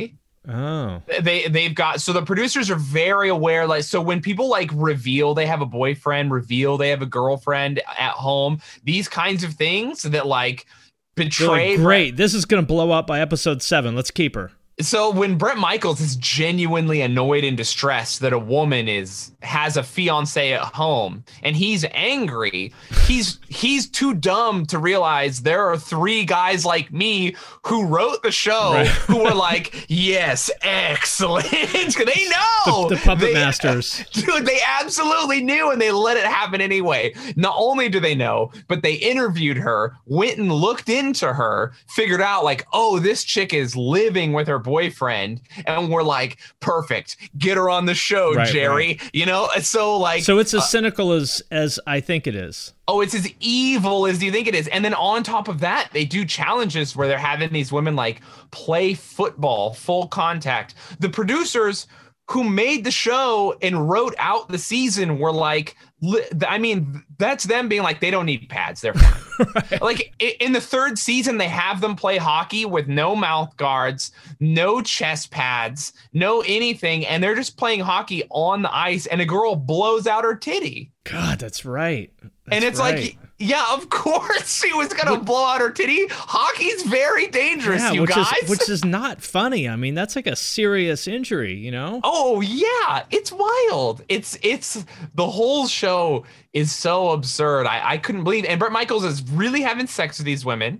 Oh. They they've got so the producers are very aware. Like, so when people like reveal they have a boyfriend, reveal they have a girlfriend at home, these kinds of things that like betray. Like, great, this is gonna blow up by episode seven. Let's keep her. So when Bret Michaels is genuinely annoyed and distressed that a woman is has a fiance at home and he's angry, he's he's too dumb to realize there are three guys like me who wrote the show right. who were like, yes, excellent. They know the, the puppet they, masters, dude. They absolutely knew, and they let it happen anyway. Not only do they know, but they interviewed her, went and looked into her, figured out like, oh, this chick is living with her boyfriend, and we're like, perfect, get her on the show, right, Jerry. Right. You know, so like, so it's as uh, cynical as as I think it is. Oh, it's as evil as you think it is. And then on top of that, they do challenges where they're having these women like play football, full contact. The producers who made the show and wrote out the season were like, I mean, that's them being like, they don't need pads. They're fine. Right. Like in the third season, they have them play hockey with no mouth guards, no chest pads, no anything. And they're just playing hockey on the ice, and a girl blows out her titty. God, that's right. That's and it's right. like, yeah, of course she was going to blow out her titty. Hockey's very dangerous, yeah, you which guys. Is, which is not funny. I mean, that's like a serious injury, you know? Oh, yeah. It's wild. It's, it's, the whole show is so absurd. I, I couldn't believe it. And Bret Michaels is really having sex with these women.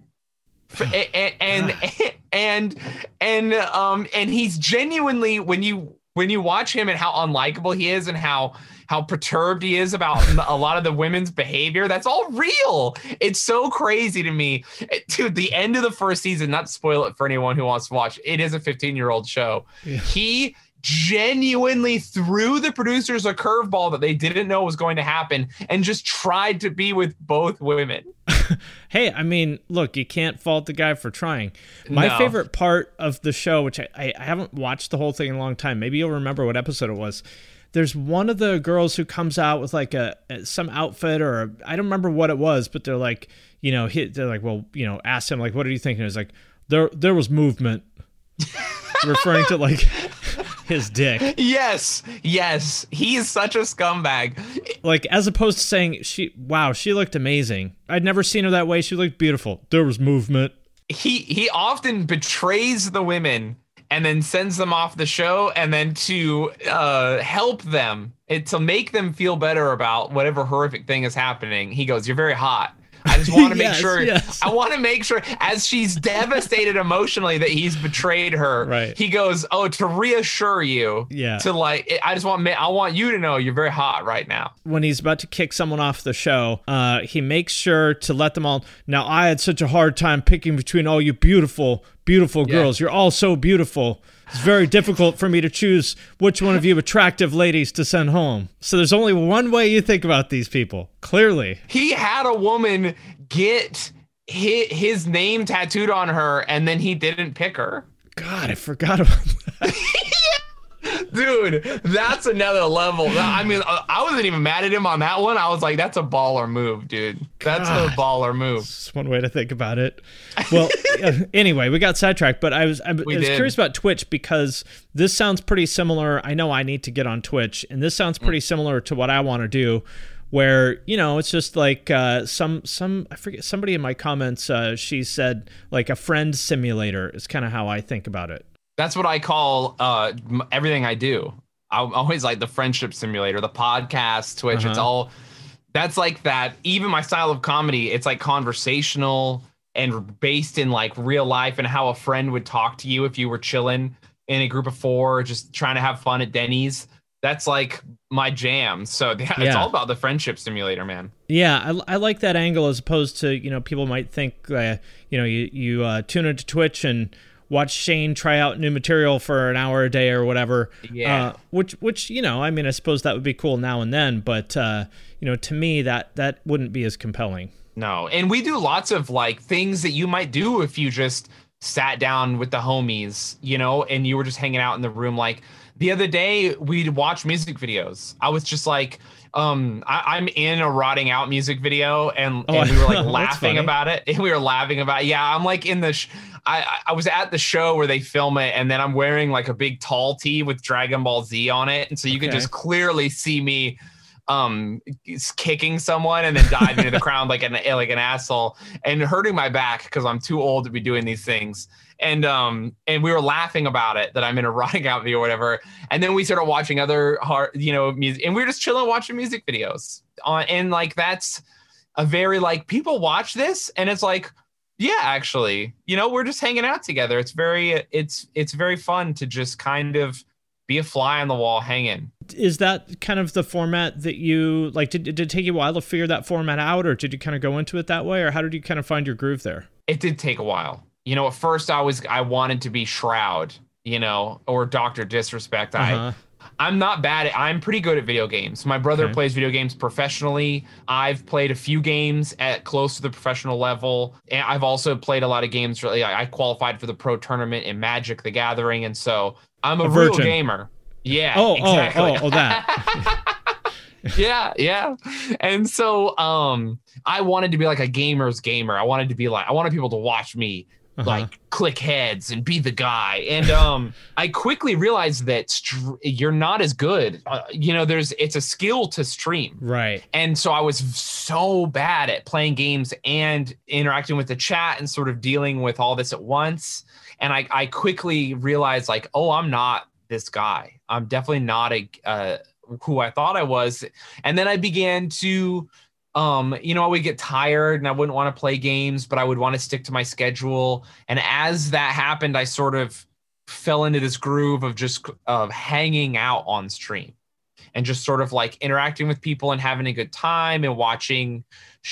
and, and, and, and, um, and he's genuinely, when you, when you watch him and how unlikable he is and how, how perturbed he is about a lot of the women's behavior, that's all real. It's so crazy to me. Dude, the end of the first season, not to spoil it for anyone who wants to watch, it is a fifteen-year-old show. Yeah. He genuinely threw the producers a curveball that they didn't know was going to happen and just tried to be with both women. Hey, I mean, look, you can't fault the guy for trying. My no. favorite part of the show, which I, I, I haven't watched the whole thing in a long time, maybe you'll remember what episode it was. There's one of the girls who comes out with like a some outfit, or a, I don't remember what it was, but they're like, you know, he, they're like, well, you know, ask him like, what are you thinking? It's like, there there was movement, referring to like his dick. Yes, yes, he is such a scumbag. Like, as opposed to saying, she, wow, she looked amazing. I'd never seen her that way. She looked beautiful. There was movement. He he often betrays the women and then sends them off the show, and then to uh, help them, and to make them feel better about whatever horrific thing is happening, he goes, "You're very hot. I just want to make yes, sure, yes. I want to make sure," as she's devastated emotionally that he's betrayed her, right. he goes, "Oh, to reassure you, yeah. to like, I just want, I want you to know you're very hot right now." When he's about to kick someone off the show, uh, he makes sure to let them all, now I had such a hard time picking between all you beautiful, beautiful girls. Yeah. You're all so beautiful. It's very difficult for me to choose which one of you attractive ladies to send home. So there's only one way you think about these people, clearly. He had a woman get his name tattooed on her, and then he didn't pick her. God, I forgot about that. Dude, that's another level. I mean, I wasn't even mad at him on that one. I was like, that's a baller move, dude. That's God, a baller move. That's one way to think about it. Well, anyway, we got sidetracked, but I was, I, I was curious about Twitch, because this sounds pretty similar. I know I need to get on Twitch, and this sounds pretty mm. similar to what I want to do, where, you know, it's just like uh, some, some I forget, somebody in my comments, uh, she said like a friend simulator is kind of how I think about it. That's what I call uh, everything I do. I'm always like the friendship simulator, the podcast, Twitch. Uh-huh. It's all, that's like that. Even my style of comedy, it's like conversational and based in like real life and how a friend would talk to you if you were chilling in a group of four, just trying to have fun at Denny's. That's like my jam. So yeah, yeah. It's all about the friendship simulator, man. Yeah, I, I like that angle, as opposed to, you know, people might think, uh, you know, you, you uh, tune into Twitch and watch Shane try out new material for an hour a day or whatever. Yeah. Uh, which, which, you know, I mean, I suppose that would be cool now and then, but, uh, you know, to me, that, that wouldn't be as compelling. No. And we do lots of like things that you might do if you just sat down with the homies, you know, and you were just hanging out in the room. Like the other day, we'd watch music videos. I was just like, um I, I'm in a Rotting Out music video, and, Oh, and we were like that's laughing funny. about it. And we were laughing about it. Yeah, I'm like in the sh- I I was at the show where they film it, and then I'm wearing like a big tall tee with Dragon Ball Z on it, and so you can Okay. just clearly see me um kicking someone and then diving into the crowd like an like an asshole and hurting my back because I'm too old to be doing these things. And um and we were laughing about it, that I'm in a Rotting Out video or whatever. And then we started watching other hard, you know, music, and we were just chilling watching music videos on, and like that's a very like people watch this and it's like, yeah, actually, you know, we're just hanging out together. It's very it's it's very fun to just kind of be a fly on the wall hanging. Is that kind of the format that you like? Did, did it take you a while to figure that format out, or did you kind of go into it that way, or how did you kind of find your groove there? It did take a while. You know, at first I was I wanted to be Shroud, you know, or Doctor Disrespect. Uh-huh. I I'm not bad at I'm pretty good at video games. My brother Okay. plays video games professionally. I've played a few games at close to the professional level. And I've also played a lot of games. Really, I I qualified for the pro tournament in Magic the Gathering, and so I'm a, A real virgin. gamer. Yeah. Oh, exactly. oh, oh, oh, that. yeah, yeah. And so um I wanted to be like a gamer's gamer. I wanted to be like I wanted people to watch me Uh-huh. like click heads and be the guy. And um I quickly realized that str- you're not as good. Uh, you know, there's it's a skill to stream. Right. And so I was so bad at playing games and interacting with the chat and sort of dealing with all this at once. And I, I quickly realized like, oh, I'm not this guy. I'm definitely not a uh, who I thought I was. And then I began to, um, you know, I would get tired and I wouldn't want to play games, but I would want to stick to my schedule. And as that happened, I sort of fell into this groove of just of hanging out on stream and just sort of like interacting with people and having a good time and watching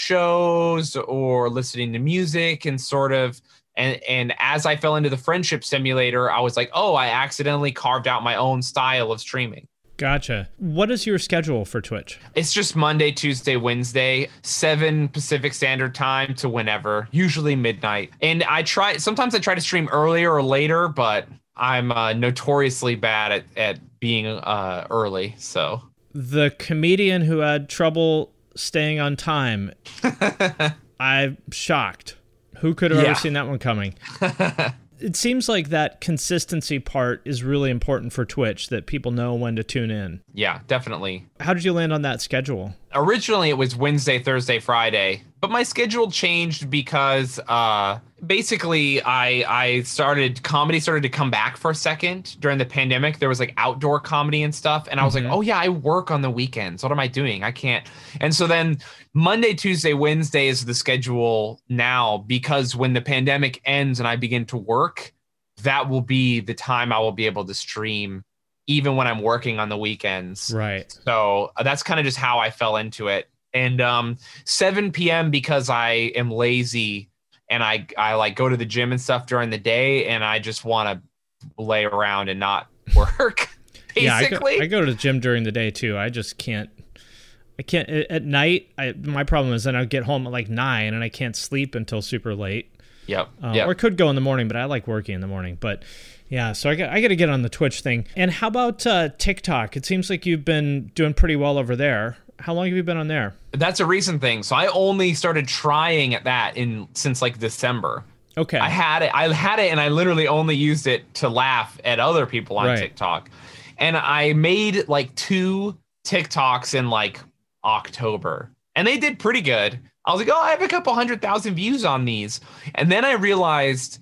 shows or listening to music and sort of and and as I fell into the friendship simulator, I was like, oh, I accidentally carved out my own style of streaming. Gotcha. What is your schedule for Twitch? It's just Monday, Tuesday, Wednesday, seven Pacific Standard Time to whenever, usually midnight. And I try sometimes I try to stream earlier or later, but I'm uh, notoriously bad at at being uh, early. So The comedian who had trouble staying on time. I'm shocked. Who could have Yeah. ever seen that one coming? It seems like that consistency part is really important for Twitch, that people know when to tune in. yeah, definitely. How did you land on that schedule? Originally it was Wednesday, Thursday, Friday, but my schedule changed because uh basically I I started comedy started to come back for a second during the pandemic. There was like outdoor comedy and stuff, and I was Mhm. like, oh yeah, I work on the weekends. What am I doing? I can't. And so then Monday, Tuesday, Wednesday is the schedule now, because when the pandemic ends and I begin to work, that will be the time I will be able to stream even when I'm working on the weekends. Right. So uh, that's kind of just how I fell into it. And um, seven p.m. because I am lazy and I I like go to the gym and stuff during the day, and I just want to lay around and not work. Yeah, I go, Basically, I go to the gym during the day too. I just can't. I can't at at night. I my problem is then I get home at like nine and I can't sleep until super late. yep, Uh, yep. Or could go in the morning, but I like working in the morning. But yeah, so I got I got to get on the Twitch thing. And how about uh, TikTok? It seems like you've been doing pretty well over there. How long have you been on there? That's a recent thing. So I only started trying at that in since like December. Okay. I had it. I had it, and I literally only used it to laugh at other people on Right. TikTok. And I made like two TikToks in like October, and they did pretty good. I was like, oh, I have a couple hundred thousand views on these. And then I realized,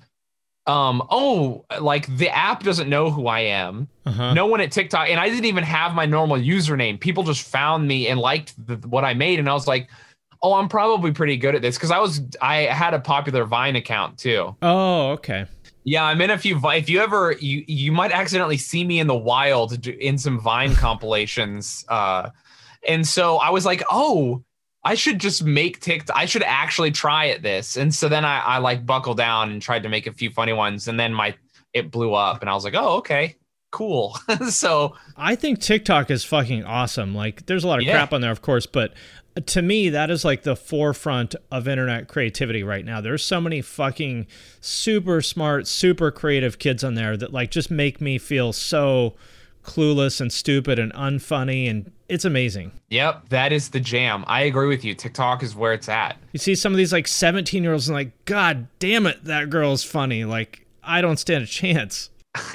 um, oh, like the app doesn't know who I am. Uh-huh. No one at TikTok, and I didn't even have my normal username. People just found me and liked the, what I made, and I was like, oh, I'm probably pretty good at this, because I was I had a popular Vine account too. Oh, okay. Yeah, I'm in a few. Vi- If you ever, you you might accidentally see me in the wild do- in some Vine compilations, uh, and so I was like, oh, I should just make TikTok. I should actually try at this. And so then I, I like buckled down and tried to make a few funny ones, and then my it blew up, and I was like, oh, okay, cool. So I think TikTok is fucking awesome. Like, there's a lot of Yeah. crap on there, of course, but to me, that is like the forefront of internet creativity right now. There's so many fucking super smart, super creative kids on there that like just make me feel so clueless and stupid and unfunny, and it's amazing. Yep, that is the jam. I agree with you. TikTok is where it's at. You see some of these like seventeen year olds and like, God damn it, that girl's funny. Like, I don't stand a chance.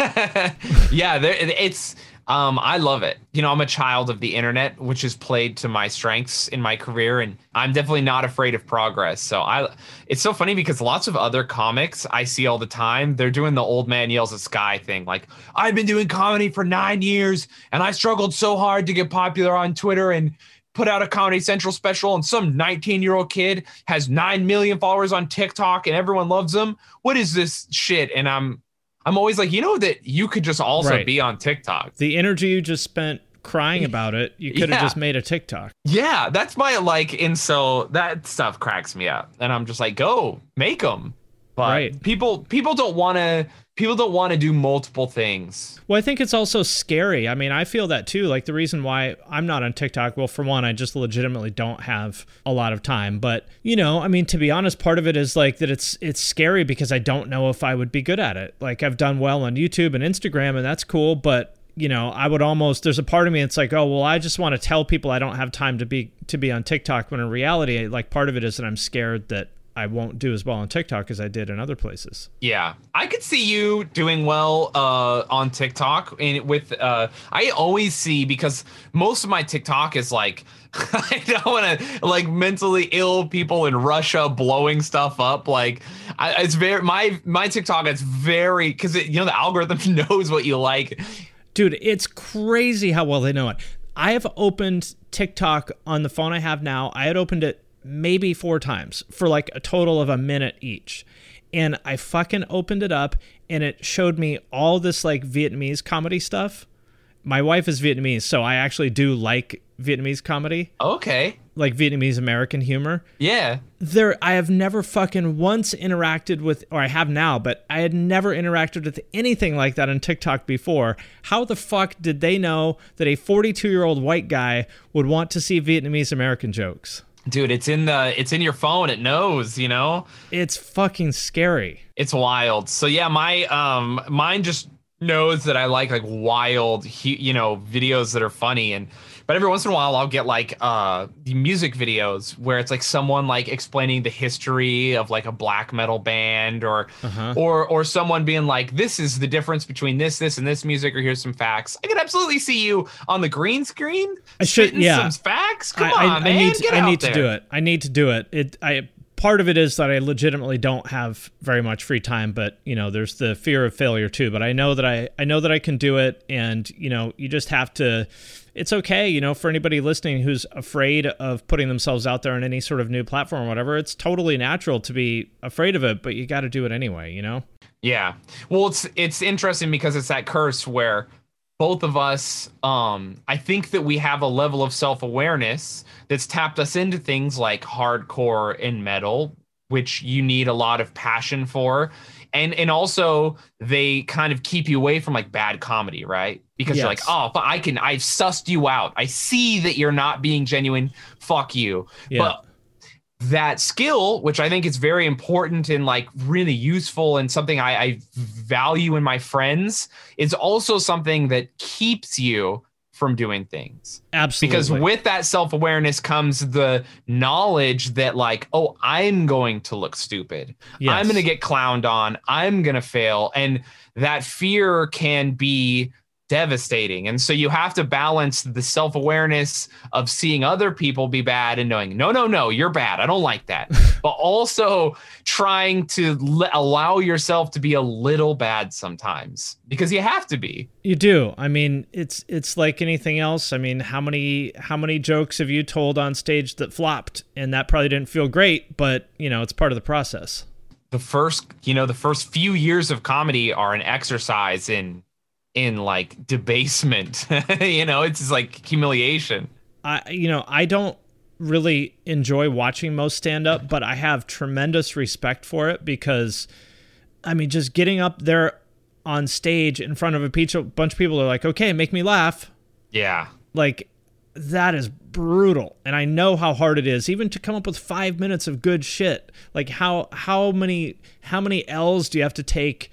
Yeah, there, it's um I love it. You know, I'm a child of the internet, which has played to my strengths in my career, and I'm definitely not afraid of progress. So I it's so funny because lots of other comics I see all the time, they're doing the old man yells at sky thing. Like, I've been doing comedy for nine years and I struggled so hard to get popular on Twitter and put out a Comedy Central special, and some nineteen year old kid has nine million followers on TikTok and everyone loves him. What is this shit? And I'm I'm always like, you know that you could just also Right. be on TikTok. The energy you just spent crying about it, you could have Yeah. just made a TikTok. Yeah, that's my like, and so that stuff cracks me up, and I'm just like, go make them. But Right. people people don't want to people don't want to do multiple things. Well, I think it's also scary. I mean, I feel that too. Like, the reason why I'm not on TikTok, well, for one, I just legitimately don't have a lot of time. But, you know, I mean, to be honest, part of it is like that it's it's scary because I don't know if I would be good at it. Like, I've done well on YouTube and Instagram, and that's cool, but you know, I would almost, there's a part of me it's like, oh, well, I just want to tell people I don't have time to be to be on TikTok, when in reality, like, part of it is that I'm scared that I won't do as well on TikTok as I did in other places. Yeah, I could see you doing well uh, on TikTok. And with, uh, I always see, because most of my TikTok is like, I don't want to like mentally ill people in Russia blowing stuff up. Like, I, it's very, my, my TikTok is very, because you know, the algorithm knows what you like. Dude, it's crazy how well they know it. I have opened TikTok on the phone I have now. I had opened it maybe four times for like a total of a minute each. And I fucking opened it up and it showed me all this like Vietnamese comedy stuff. My wife is Vietnamese, so I actually do like Vietnamese comedy, Okay. like Vietnamese American humor. Yeah. There, I have never fucking once interacted with, or I have now, but I had never interacted with anything like that on TikTok before. How the fuck did they know that a forty-two year old white guy would want to see Vietnamese American jokes? Dude, it's in the it's in your phone. It knows, you know? It's fucking scary. It's wild. So yeah, my um mine just knows that I like like wild, you know, videos that are funny. And but every once in a while I'll get like uh the music videos where it's like someone like explaining the history of like a black metal band, or Uh-huh. or or someone being like, this is the difference between this this and this music, or here's some facts. I could absolutely see you on the green screen I should- spitting yeah. some facts. Come I, on, I, man. I need to, Get I out need there. to do it. I need to do it. It I part of it is that I legitimately don't have very much free time, but you know, there's the fear of failure too. But I know that I I know that I can do it, and you know, you just have to. It's okay, you know, for anybody listening who's afraid of putting themselves out there on any sort of new platform or whatever. It's totally natural to be afraid of it, but you got to do it anyway, you know? Yeah. Well, it's it's interesting because it's that curse where both of us, um, I think that we have a level of self-awareness that's tapped us into things like hardcore and metal, which you need a lot of passion for. And and also they kind of keep you away from like bad comedy, right? Because you're like, Yes. oh, but I can, I've sussed you out. I see that you're not being genuine. Fuck you. Yeah. But that skill, which I think is very important and like really useful and something I, I value in my friends, is also something that keeps you from doing things. Absolutely. Because with that self-awareness comes the knowledge that like, oh, I'm going to look stupid. Yes. I'm going to get clowned on. I'm going to fail. And that fear can be devastating. And so you have to balance the self-awareness of seeing other people be bad and knowing, no, no, no, you're bad. I don't like that. But also trying to l- allow yourself to be a little bad sometimes, because you have to be. You do. I mean, it's it's like anything else. I mean, how many how many jokes have you told on stage that flopped, and that probably didn't feel great, but you know, it's part of the process. The first, you know, the first few years of comedy are an exercise in in like debasement. You know, it's just like humiliation. I you know, I don't really enjoy watching most stand up, but I have tremendous respect for it, because I mean, just getting up there on stage in front of a bunch of people are like, okay, make me laugh. Yeah. Like, that is brutal. And I know how hard it is even to come up with five minutes of good shit. Like how how many how many L's do you have to take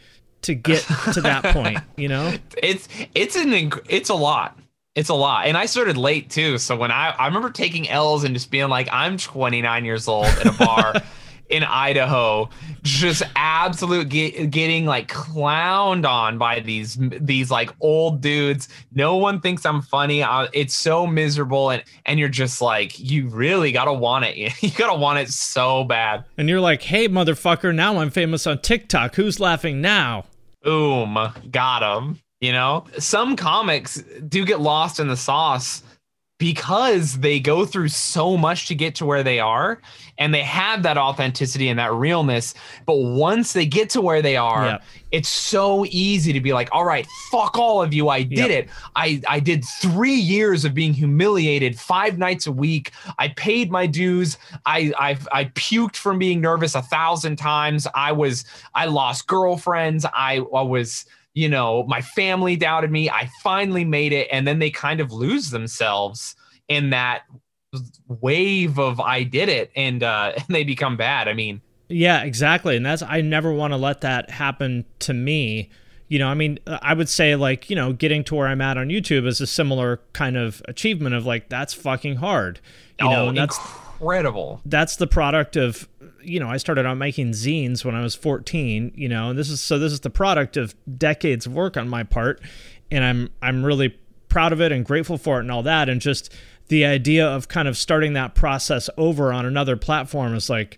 to get to that point, you know? It's it's an inc- it's a lot. It's a lot. And I started late too. So when I I remember taking L's and just being like, I'm twenty-nine years old in a bar in Idaho, just absolute get, getting like clowned on by these these like old dudes. No one thinks I'm funny. I, it's so miserable, and and you're just like, you really gotta want it. You gotta want it so bad. And you're like, hey, motherfucker, now I'm famous on TikTok. Who's laughing now? Boom, got him. You know, some comics do get lost in the sauce because they go through so much to get to where they are, and they have that authenticity and that realness. But once they get to where they are, yep. it's so easy to be like, all right, fuck all of you. I did yep. it. I, I did three years of being humiliated five nights a week. I paid my dues. I, I, I puked from being nervous a thousand times. I was, I lost girlfriends. I, I was, you know, my family doubted me. I finally made it. And then they kind of lose themselves in that wave of I did it, and uh, and they become bad. I mean, yeah, exactly. And that's, I never want to let that happen to me. You know, I mean, I would say like, you know, getting to where I'm at on YouTube is a similar kind of achievement of like, that's fucking hard. You oh, know, and that's incredible. That's the product of, you know, I started out making zines when I was fourteen, you know, and this is, so this is the product of decades of work on my part. And I'm, I'm really proud of it and grateful for it and all that. And just the idea of kind of starting that process over on another platform is like,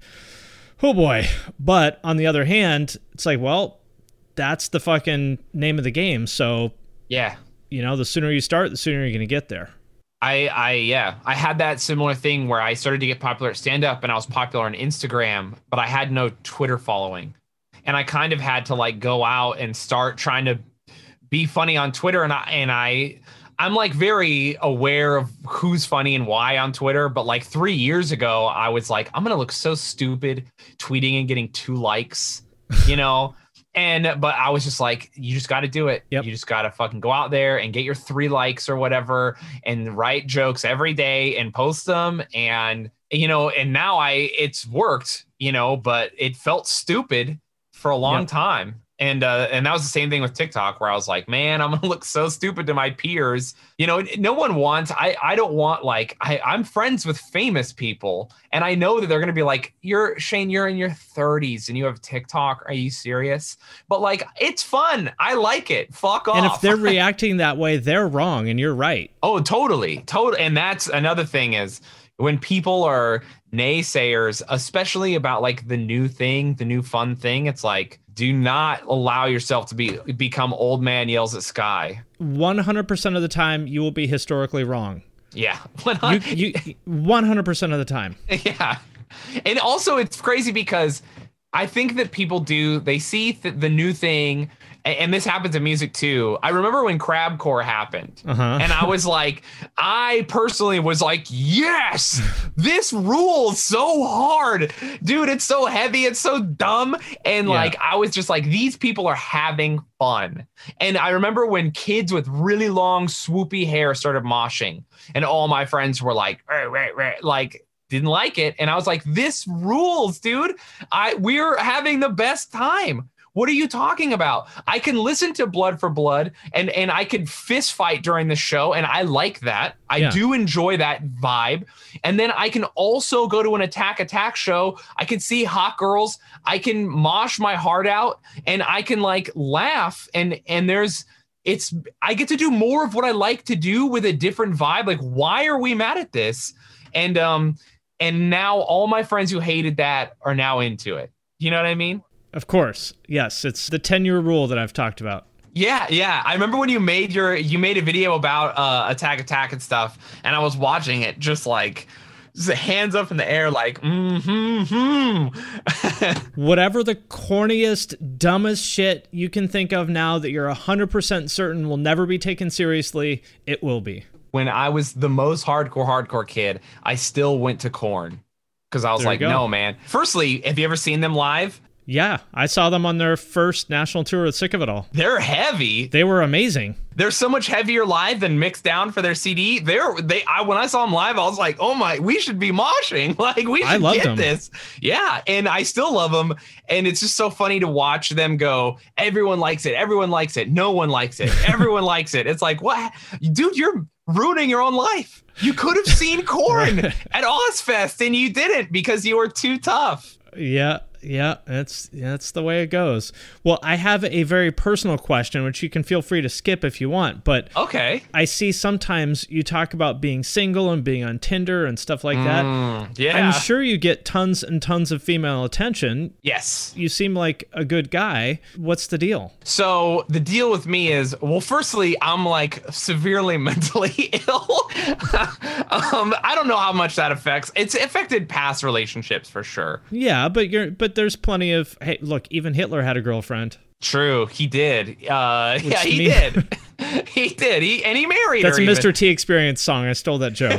oh boy. But on the other hand, it's like, well, that's the fucking name of the game. So yeah, you know, the sooner you start, the sooner you're going to get there. I, I, yeah, I had that similar thing where I started to get popular at stand up, and I was popular on Instagram, but I had no Twitter following. And I kind of had to like go out and start trying to be funny on Twitter. And I, and I, I'm like very aware of who's funny and why on Twitter. But like three years ago, I was like, I'm going to look so stupid tweeting and getting two likes, you know? And, but I was just like, you just got to do it. Yep. You just got to fucking go out there and get your three likes or whatever and write jokes every day and post them. And, you know, and now I, it's worked, you know, but it felt stupid for a long yep. time. And uh, and that was the same thing with TikTok, where I was like, man, I'm gonna look so stupid to my peers. You know, no one wants, I, I don't want like, I, I'm friends with famous people, and I know that they're gonna be like, you're Shane, you're in your thirties and you have TikTok. Are you serious? But like, it's fun. I like it. Fuck off. And if they're reacting that way, they're wrong and you're right. Oh, totally. Totally. And that's another thing is, when people are naysayers, especially about like the new thing, the new fun thing, it's like, do not allow yourself to be become old man yells at sky. one hundred percent of the time, you will be historically wrong. Yeah. you, you, one hundred percent of the time. Yeah. And also it's crazy because I think that people do, they see th- the new thing, and this happens in music too. I remember when Crabcore happened, uh-huh. and I was like, I personally was like, yes, this rules so hard. Dude, it's so heavy, it's so dumb. And yeah. like, I was just like, these people are having fun. And I remember when kids with really long, swoopy hair started moshing, and all my friends were like, right, right, right, like, didn't like it. And I was like, this rules, dude. I we're having the best time. What are you talking about? I can listen to Blood for Blood, and, and I could fist fight during the show, and I like that. I yeah. do enjoy that vibe. And then I can also go to an Attack Attack show. I can see hot girls. I can mosh my heart out, and I can like laugh. And and there's it's I get to do more of what I like to do with a different vibe. Like, why are we mad at this? And um and now all my friends who hated that are now into it. You know what I mean? Of course. Yes. It's the ten-year rule that I've talked about. Yeah, yeah. I remember when you made your you made a video about uh, Attack Attack and stuff, and I was watching it just like just hands up in the air like, mm-hmm. Whatever the corniest, dumbest shit you can think of now that you're one hundred percent certain will never be taken seriously, it will be. When I was the most hardcore, hardcore kid, I still went to Korn because I was there like, no, man. Firstly, have you ever seen them live? Yeah, I saw them on their first national tour with Sick of It All. They're heavy. They were amazing. They're so much heavier live than mixed down for their C D. They're they. I when I saw them live, I was like, oh my, we should be moshing. Like we I should loved get them. this. Yeah, and I still love them. And it's just so funny to watch them go. Everyone likes it. Everyone likes it. No one likes it. Everyone likes it. It's like, what, dude? You're ruining your own life. You could have seen Korn at Ozfest and you didn't because you were too tough. Yeah, yeah, that's that's the way it goes. Well, I have a very personal question, which you can feel free to skip if you want. But okay, I see sometimes you talk about being single and being on Tinder and stuff like that. Mm, yeah, I'm sure you get tons and tons of female attention. Yes, you seem like a good guy. What's the deal? So the deal with me is, well, firstly, I'm like severely mentally ill. um, I don't know how much that affects. It's affected past relationships for sure. Yeah, but you're but there's plenty of, hey, look, even Hitler had a girlfriend. True, he did. Uh, yeah, he mean- did. he did. He and he married That's her. a even. Mister T Experience song. I stole that joke.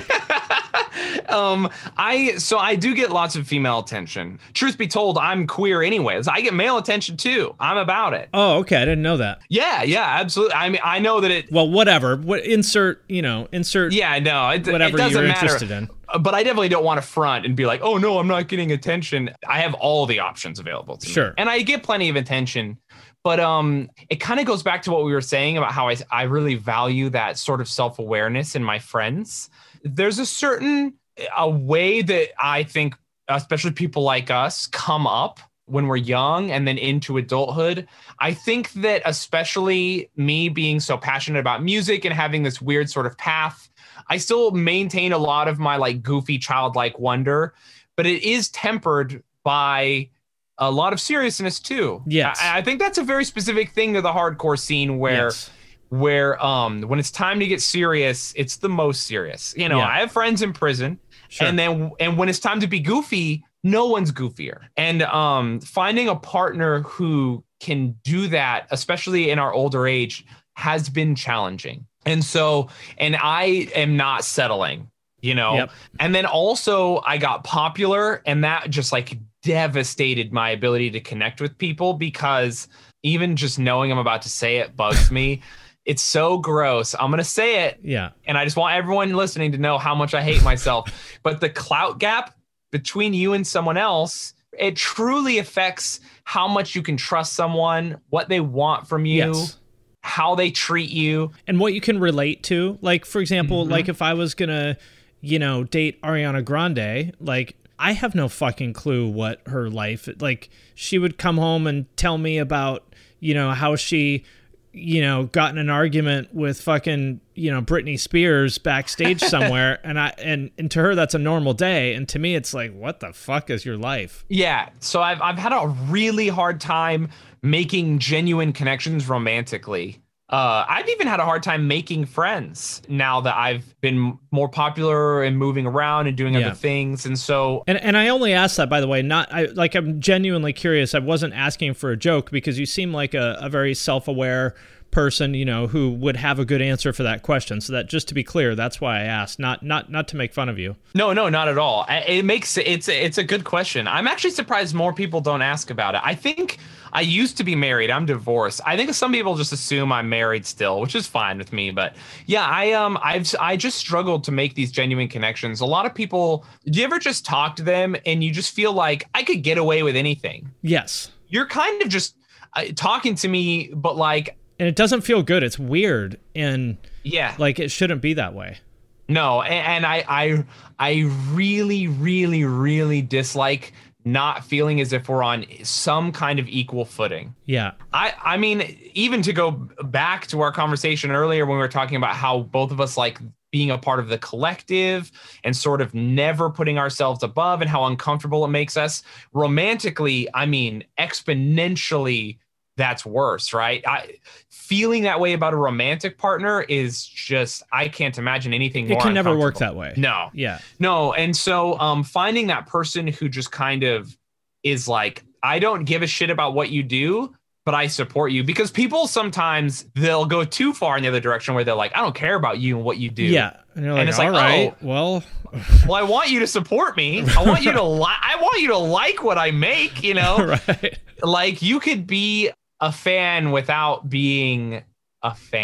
um, I so I do get lots of female attention. Truth be told, I'm queer anyways. I get male attention too. I'm about it. Oh, okay. I didn't know that. Yeah, yeah, absolutely. I mean, I know that it. Well, whatever. What insert? You know, insert. Yeah, no, it, whatever it doesn't you're matter. interested in. But I definitely don't want to front and be like, oh no, I'm not getting attention. I have all the options available to me. Sure. And I get plenty of attention. But um, it kind of goes back to what we were saying about how I, I really value that sort of self-awareness in my friends. There's a certain a way that I think, especially people like us, come up when we're young and then into adulthood. I think that especially me being so passionate about music and having this weird sort of path, I still maintain a lot of my like goofy childlike wonder, but it is tempered by a lot of seriousness too. Yes. I, I think that's a very specific thing to the hardcore scene where Yes. where um when it's time to get serious, it's the most serious. You know, Yeah. I have friends in prison, Sure. and then and when it's time to be goofy, no one's goofier. And um finding a partner who can do that, especially in our older age, has been challenging. And so, and I am not settling, you know. Yep. And then also I got popular, and that just like devastated my ability to connect with people, because even just knowing I'm about to say it bugs me. It's so gross. I'm going to say it. Yeah. And I just want everyone listening to know how much I hate myself. But the clout gap between you and someone else, it truly affects how much you can trust someone, what they want from you, Yes. how they treat you. And what you can relate to. Like, for example, Mm-hmm. like if I was going to, you know, date Ariana Grande, like I have no fucking clue what her life, like she would come home and tell me about, you know, how she, you know, got in an argument with fucking, you know, Britney Spears backstage somewhere. and I, and, and to her, that's a normal day. And to me, it's like, what the fuck is your life? Yeah. So I've, I've had a really hard time making genuine connections romantically. Uh, I've even had a hard time making friends now that I've been more popular and moving around and doing Yeah. other things. And so, And and I only asked that, by the way, not I like I'm genuinely curious. I wasn't asking for a joke, because you seem like a, a very self-aware person, you know, who would have a good answer for that question. So that, just to be clear, that's why I asked, not not not to make fun of you. no, no, not at all. I- It makes it's it's a good question. I'm actually surprised more people don't ask about it. I think I used to be married. I'm divorced. I think some people just assume I'm married still, which is fine with me. But yeah, I um I've I just struggled to make these genuine connections. A lot of people, do you ever just talk to them and you just feel like I could get away with anything? Yes. You're kind of just uh, talking to me, but like, And it doesn't feel good. It's weird, and yeah, like it shouldn't be that way. no. And, and I I I really really really dislike not feeling as if we're on some kind of equal footing. Yeah. I, I mean, even to go back to our conversation earlier when we were talking about how both of us like being a part of the collective and sort of never putting ourselves above, and how uncomfortable it makes us romantically, I mean, exponentially, that's worse, right? I, feeling that way about a romantic partner is just, I can't imagine anything more It can never work uncomfortable. that way. No. Yeah. No, and so um, finding that person who just kind of is like, I don't give a shit about what you do, but I support you. Because people sometimes, they'll go too far in the other direction where they're like, I don't care about you and what you do. Yeah. And you're like, And it's all like, right, oh. well, Well, I want you to support me. I want you to like. I want you to like what I make. You know, right. like you could be a fan without being a fan.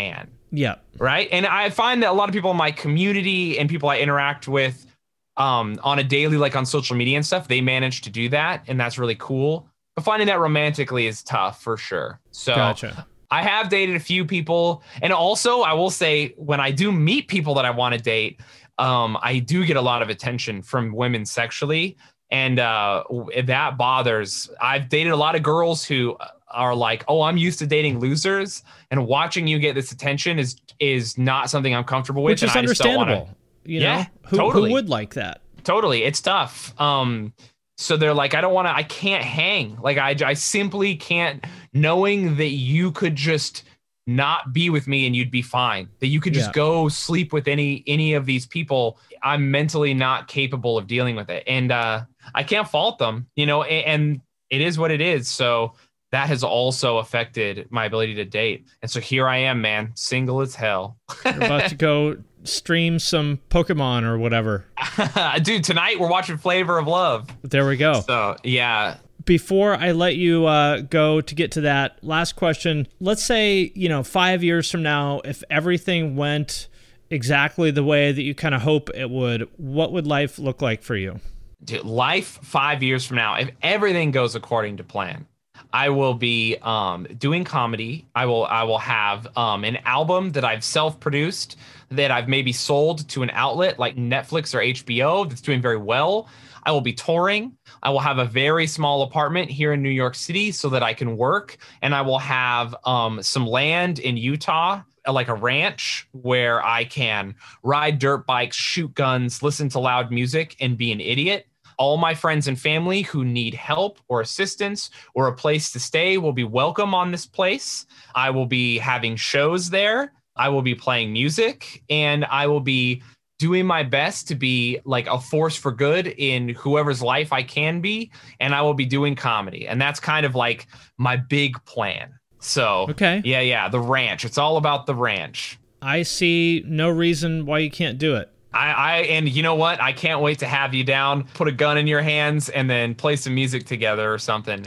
Yeah. Right. And I find that a lot of people in my community and people I interact with um, on a daily, like on social media and stuff, they manage to do that. And that's really cool. But finding that romantically is tough for sure. So Gotcha. I have dated a few people. And also, I will say, when I do meet people that I want to date, um, I do get a lot of attention from women sexually. And uh, that bothers. I've dated a lot of girls who are like, oh, I'm used to dating losers. And watching you get this attention is is not something I'm comfortable with. Which is and I just don't understandable. wanna, you yeah, know, who, totally. who would like that? Totally. It's tough. Um, so they're like, I don't want to, I can't hang. Like, I, I simply can't, knowing that you could just not be with me and you'd be fine, that you could just Yeah. go sleep with any, any of these people. I'm mentally not capable of dealing with it. And uh, I can't fault them, you know, and, and it is what it is. So that has also affected my ability to date. And so here I am, man, single as hell. You're about to go stream some Pokemon or whatever. Dude, tonight we're watching Flavor of Love. There we go. So, yeah. Before I let you uh, go to get to that last question, let's say, you know, five years from now, if everything went exactly the way that you kind of hope it would, what would life look like for you? Dude, life five years from now, if everything goes according to plan, I will be um, doing comedy. I will I will have um, an album that I've self-produced that I've maybe sold to an outlet like Netflix or H B O that's doing very well. I will be touring. I will have a very small apartment here in New York City so that I can work. And I will have um, some land in Utah, like a ranch where I can ride dirt bikes, shoot guns, listen to loud music, and be an idiot. All my friends and family who need help or assistance or a place to stay will be welcome on this place. I will be having shows there. I will be playing music, and I will be doing my best to be like a force for good in whoever's life I can be. And I will be doing comedy. And that's kind of like my big plan. So, okay. yeah, yeah, the ranch. It's all about the ranch. I see no reason why you can't do it. I, I and you know what? I can't wait to have you down, put a gun in your hands, and then play some music together or something.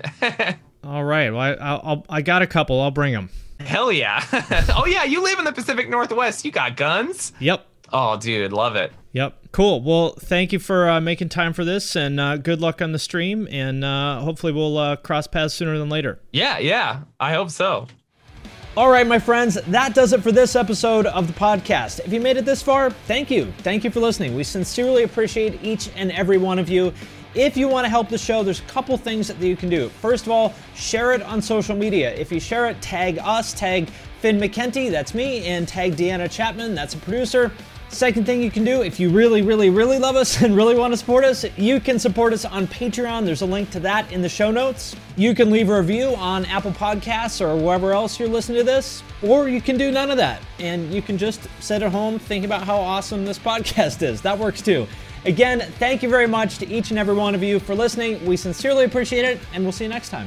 All right. Well, I, I'll, I got a couple. I'll bring them. Hell yeah. Oh, yeah. You live in the Pacific Northwest. You got guns. Yep. Oh, dude. Love it. Yep. Cool. Well, thank you for uh, making time for this, and uh, good luck on the stream. And uh, hopefully we'll uh, cross paths sooner than later. Yeah. Yeah. I hope so. All right, my friends, that does it for this episode of the podcast. If you made it this far, thank you. Thank you for listening. We sincerely appreciate each and every one of you. If you want to help the show, there's a couple things that you can do. First of all, share it on social media. If you share it, tag us, tag Finn McKenty, that's me, and tag Deanna Chapman, that's a producer. Second thing you can do, if you really, really, really love us and really want to support us, you can support us on Patreon. There's a link to that in the show notes. You can leave a review on Apple Podcasts or wherever else you're listening to this, or you can do none of that, and you can just sit at home thinking about how awesome this podcast is. That works too. Again, thank you very much to each and every one of you for listening. We sincerely appreciate it, and we'll see you next time.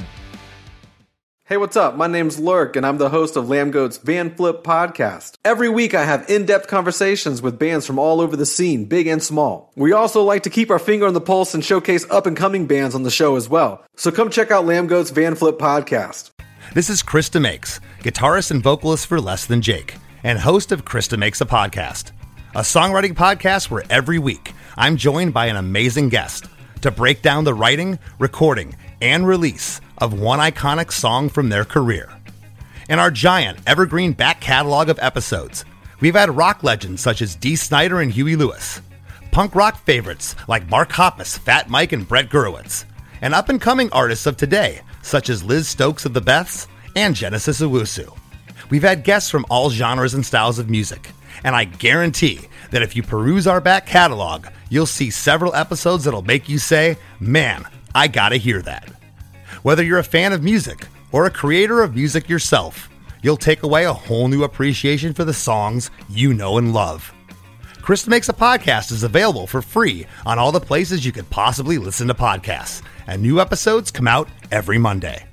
Hey, what's up? My name's Lurk, and I'm the host of Lambgoat's Van Flip podcast. Every week, I have in-depth conversations with bands from all over the scene, big and small. We also like to keep our finger on the pulse and showcase up-and-coming bands on the show as well. So come check out Lambgoat's Van Flip podcast. This is Krista Makes, guitarist and vocalist for Less Than Jake, and host of Krista Makes a Podcast, a songwriting podcast where every week I'm joined by an amazing guest to break down the writing, recording, and release of one iconic song from their career. In our giant evergreen back catalog of episodes, we've had rock legends such as Dee Snider and Huey Lewis, punk rock favorites like Mark Hoppus, Fat Mike, and Brett Gurewitz, and up-and-coming artists of today such as Liz Stokes of the Beths and Genesis Owusu. We've had guests from all genres and styles of music, and I guarantee that if you peruse our back catalog, you'll see several episodes that'll make you say, man, I gotta hear that. Whether you're a fan of music or a creator of music yourself, you'll take away a whole new appreciation for the songs you know and love. Krista Makes a Podcast is available for free on all the places you could possibly listen to podcasts, and new episodes come out every Monday.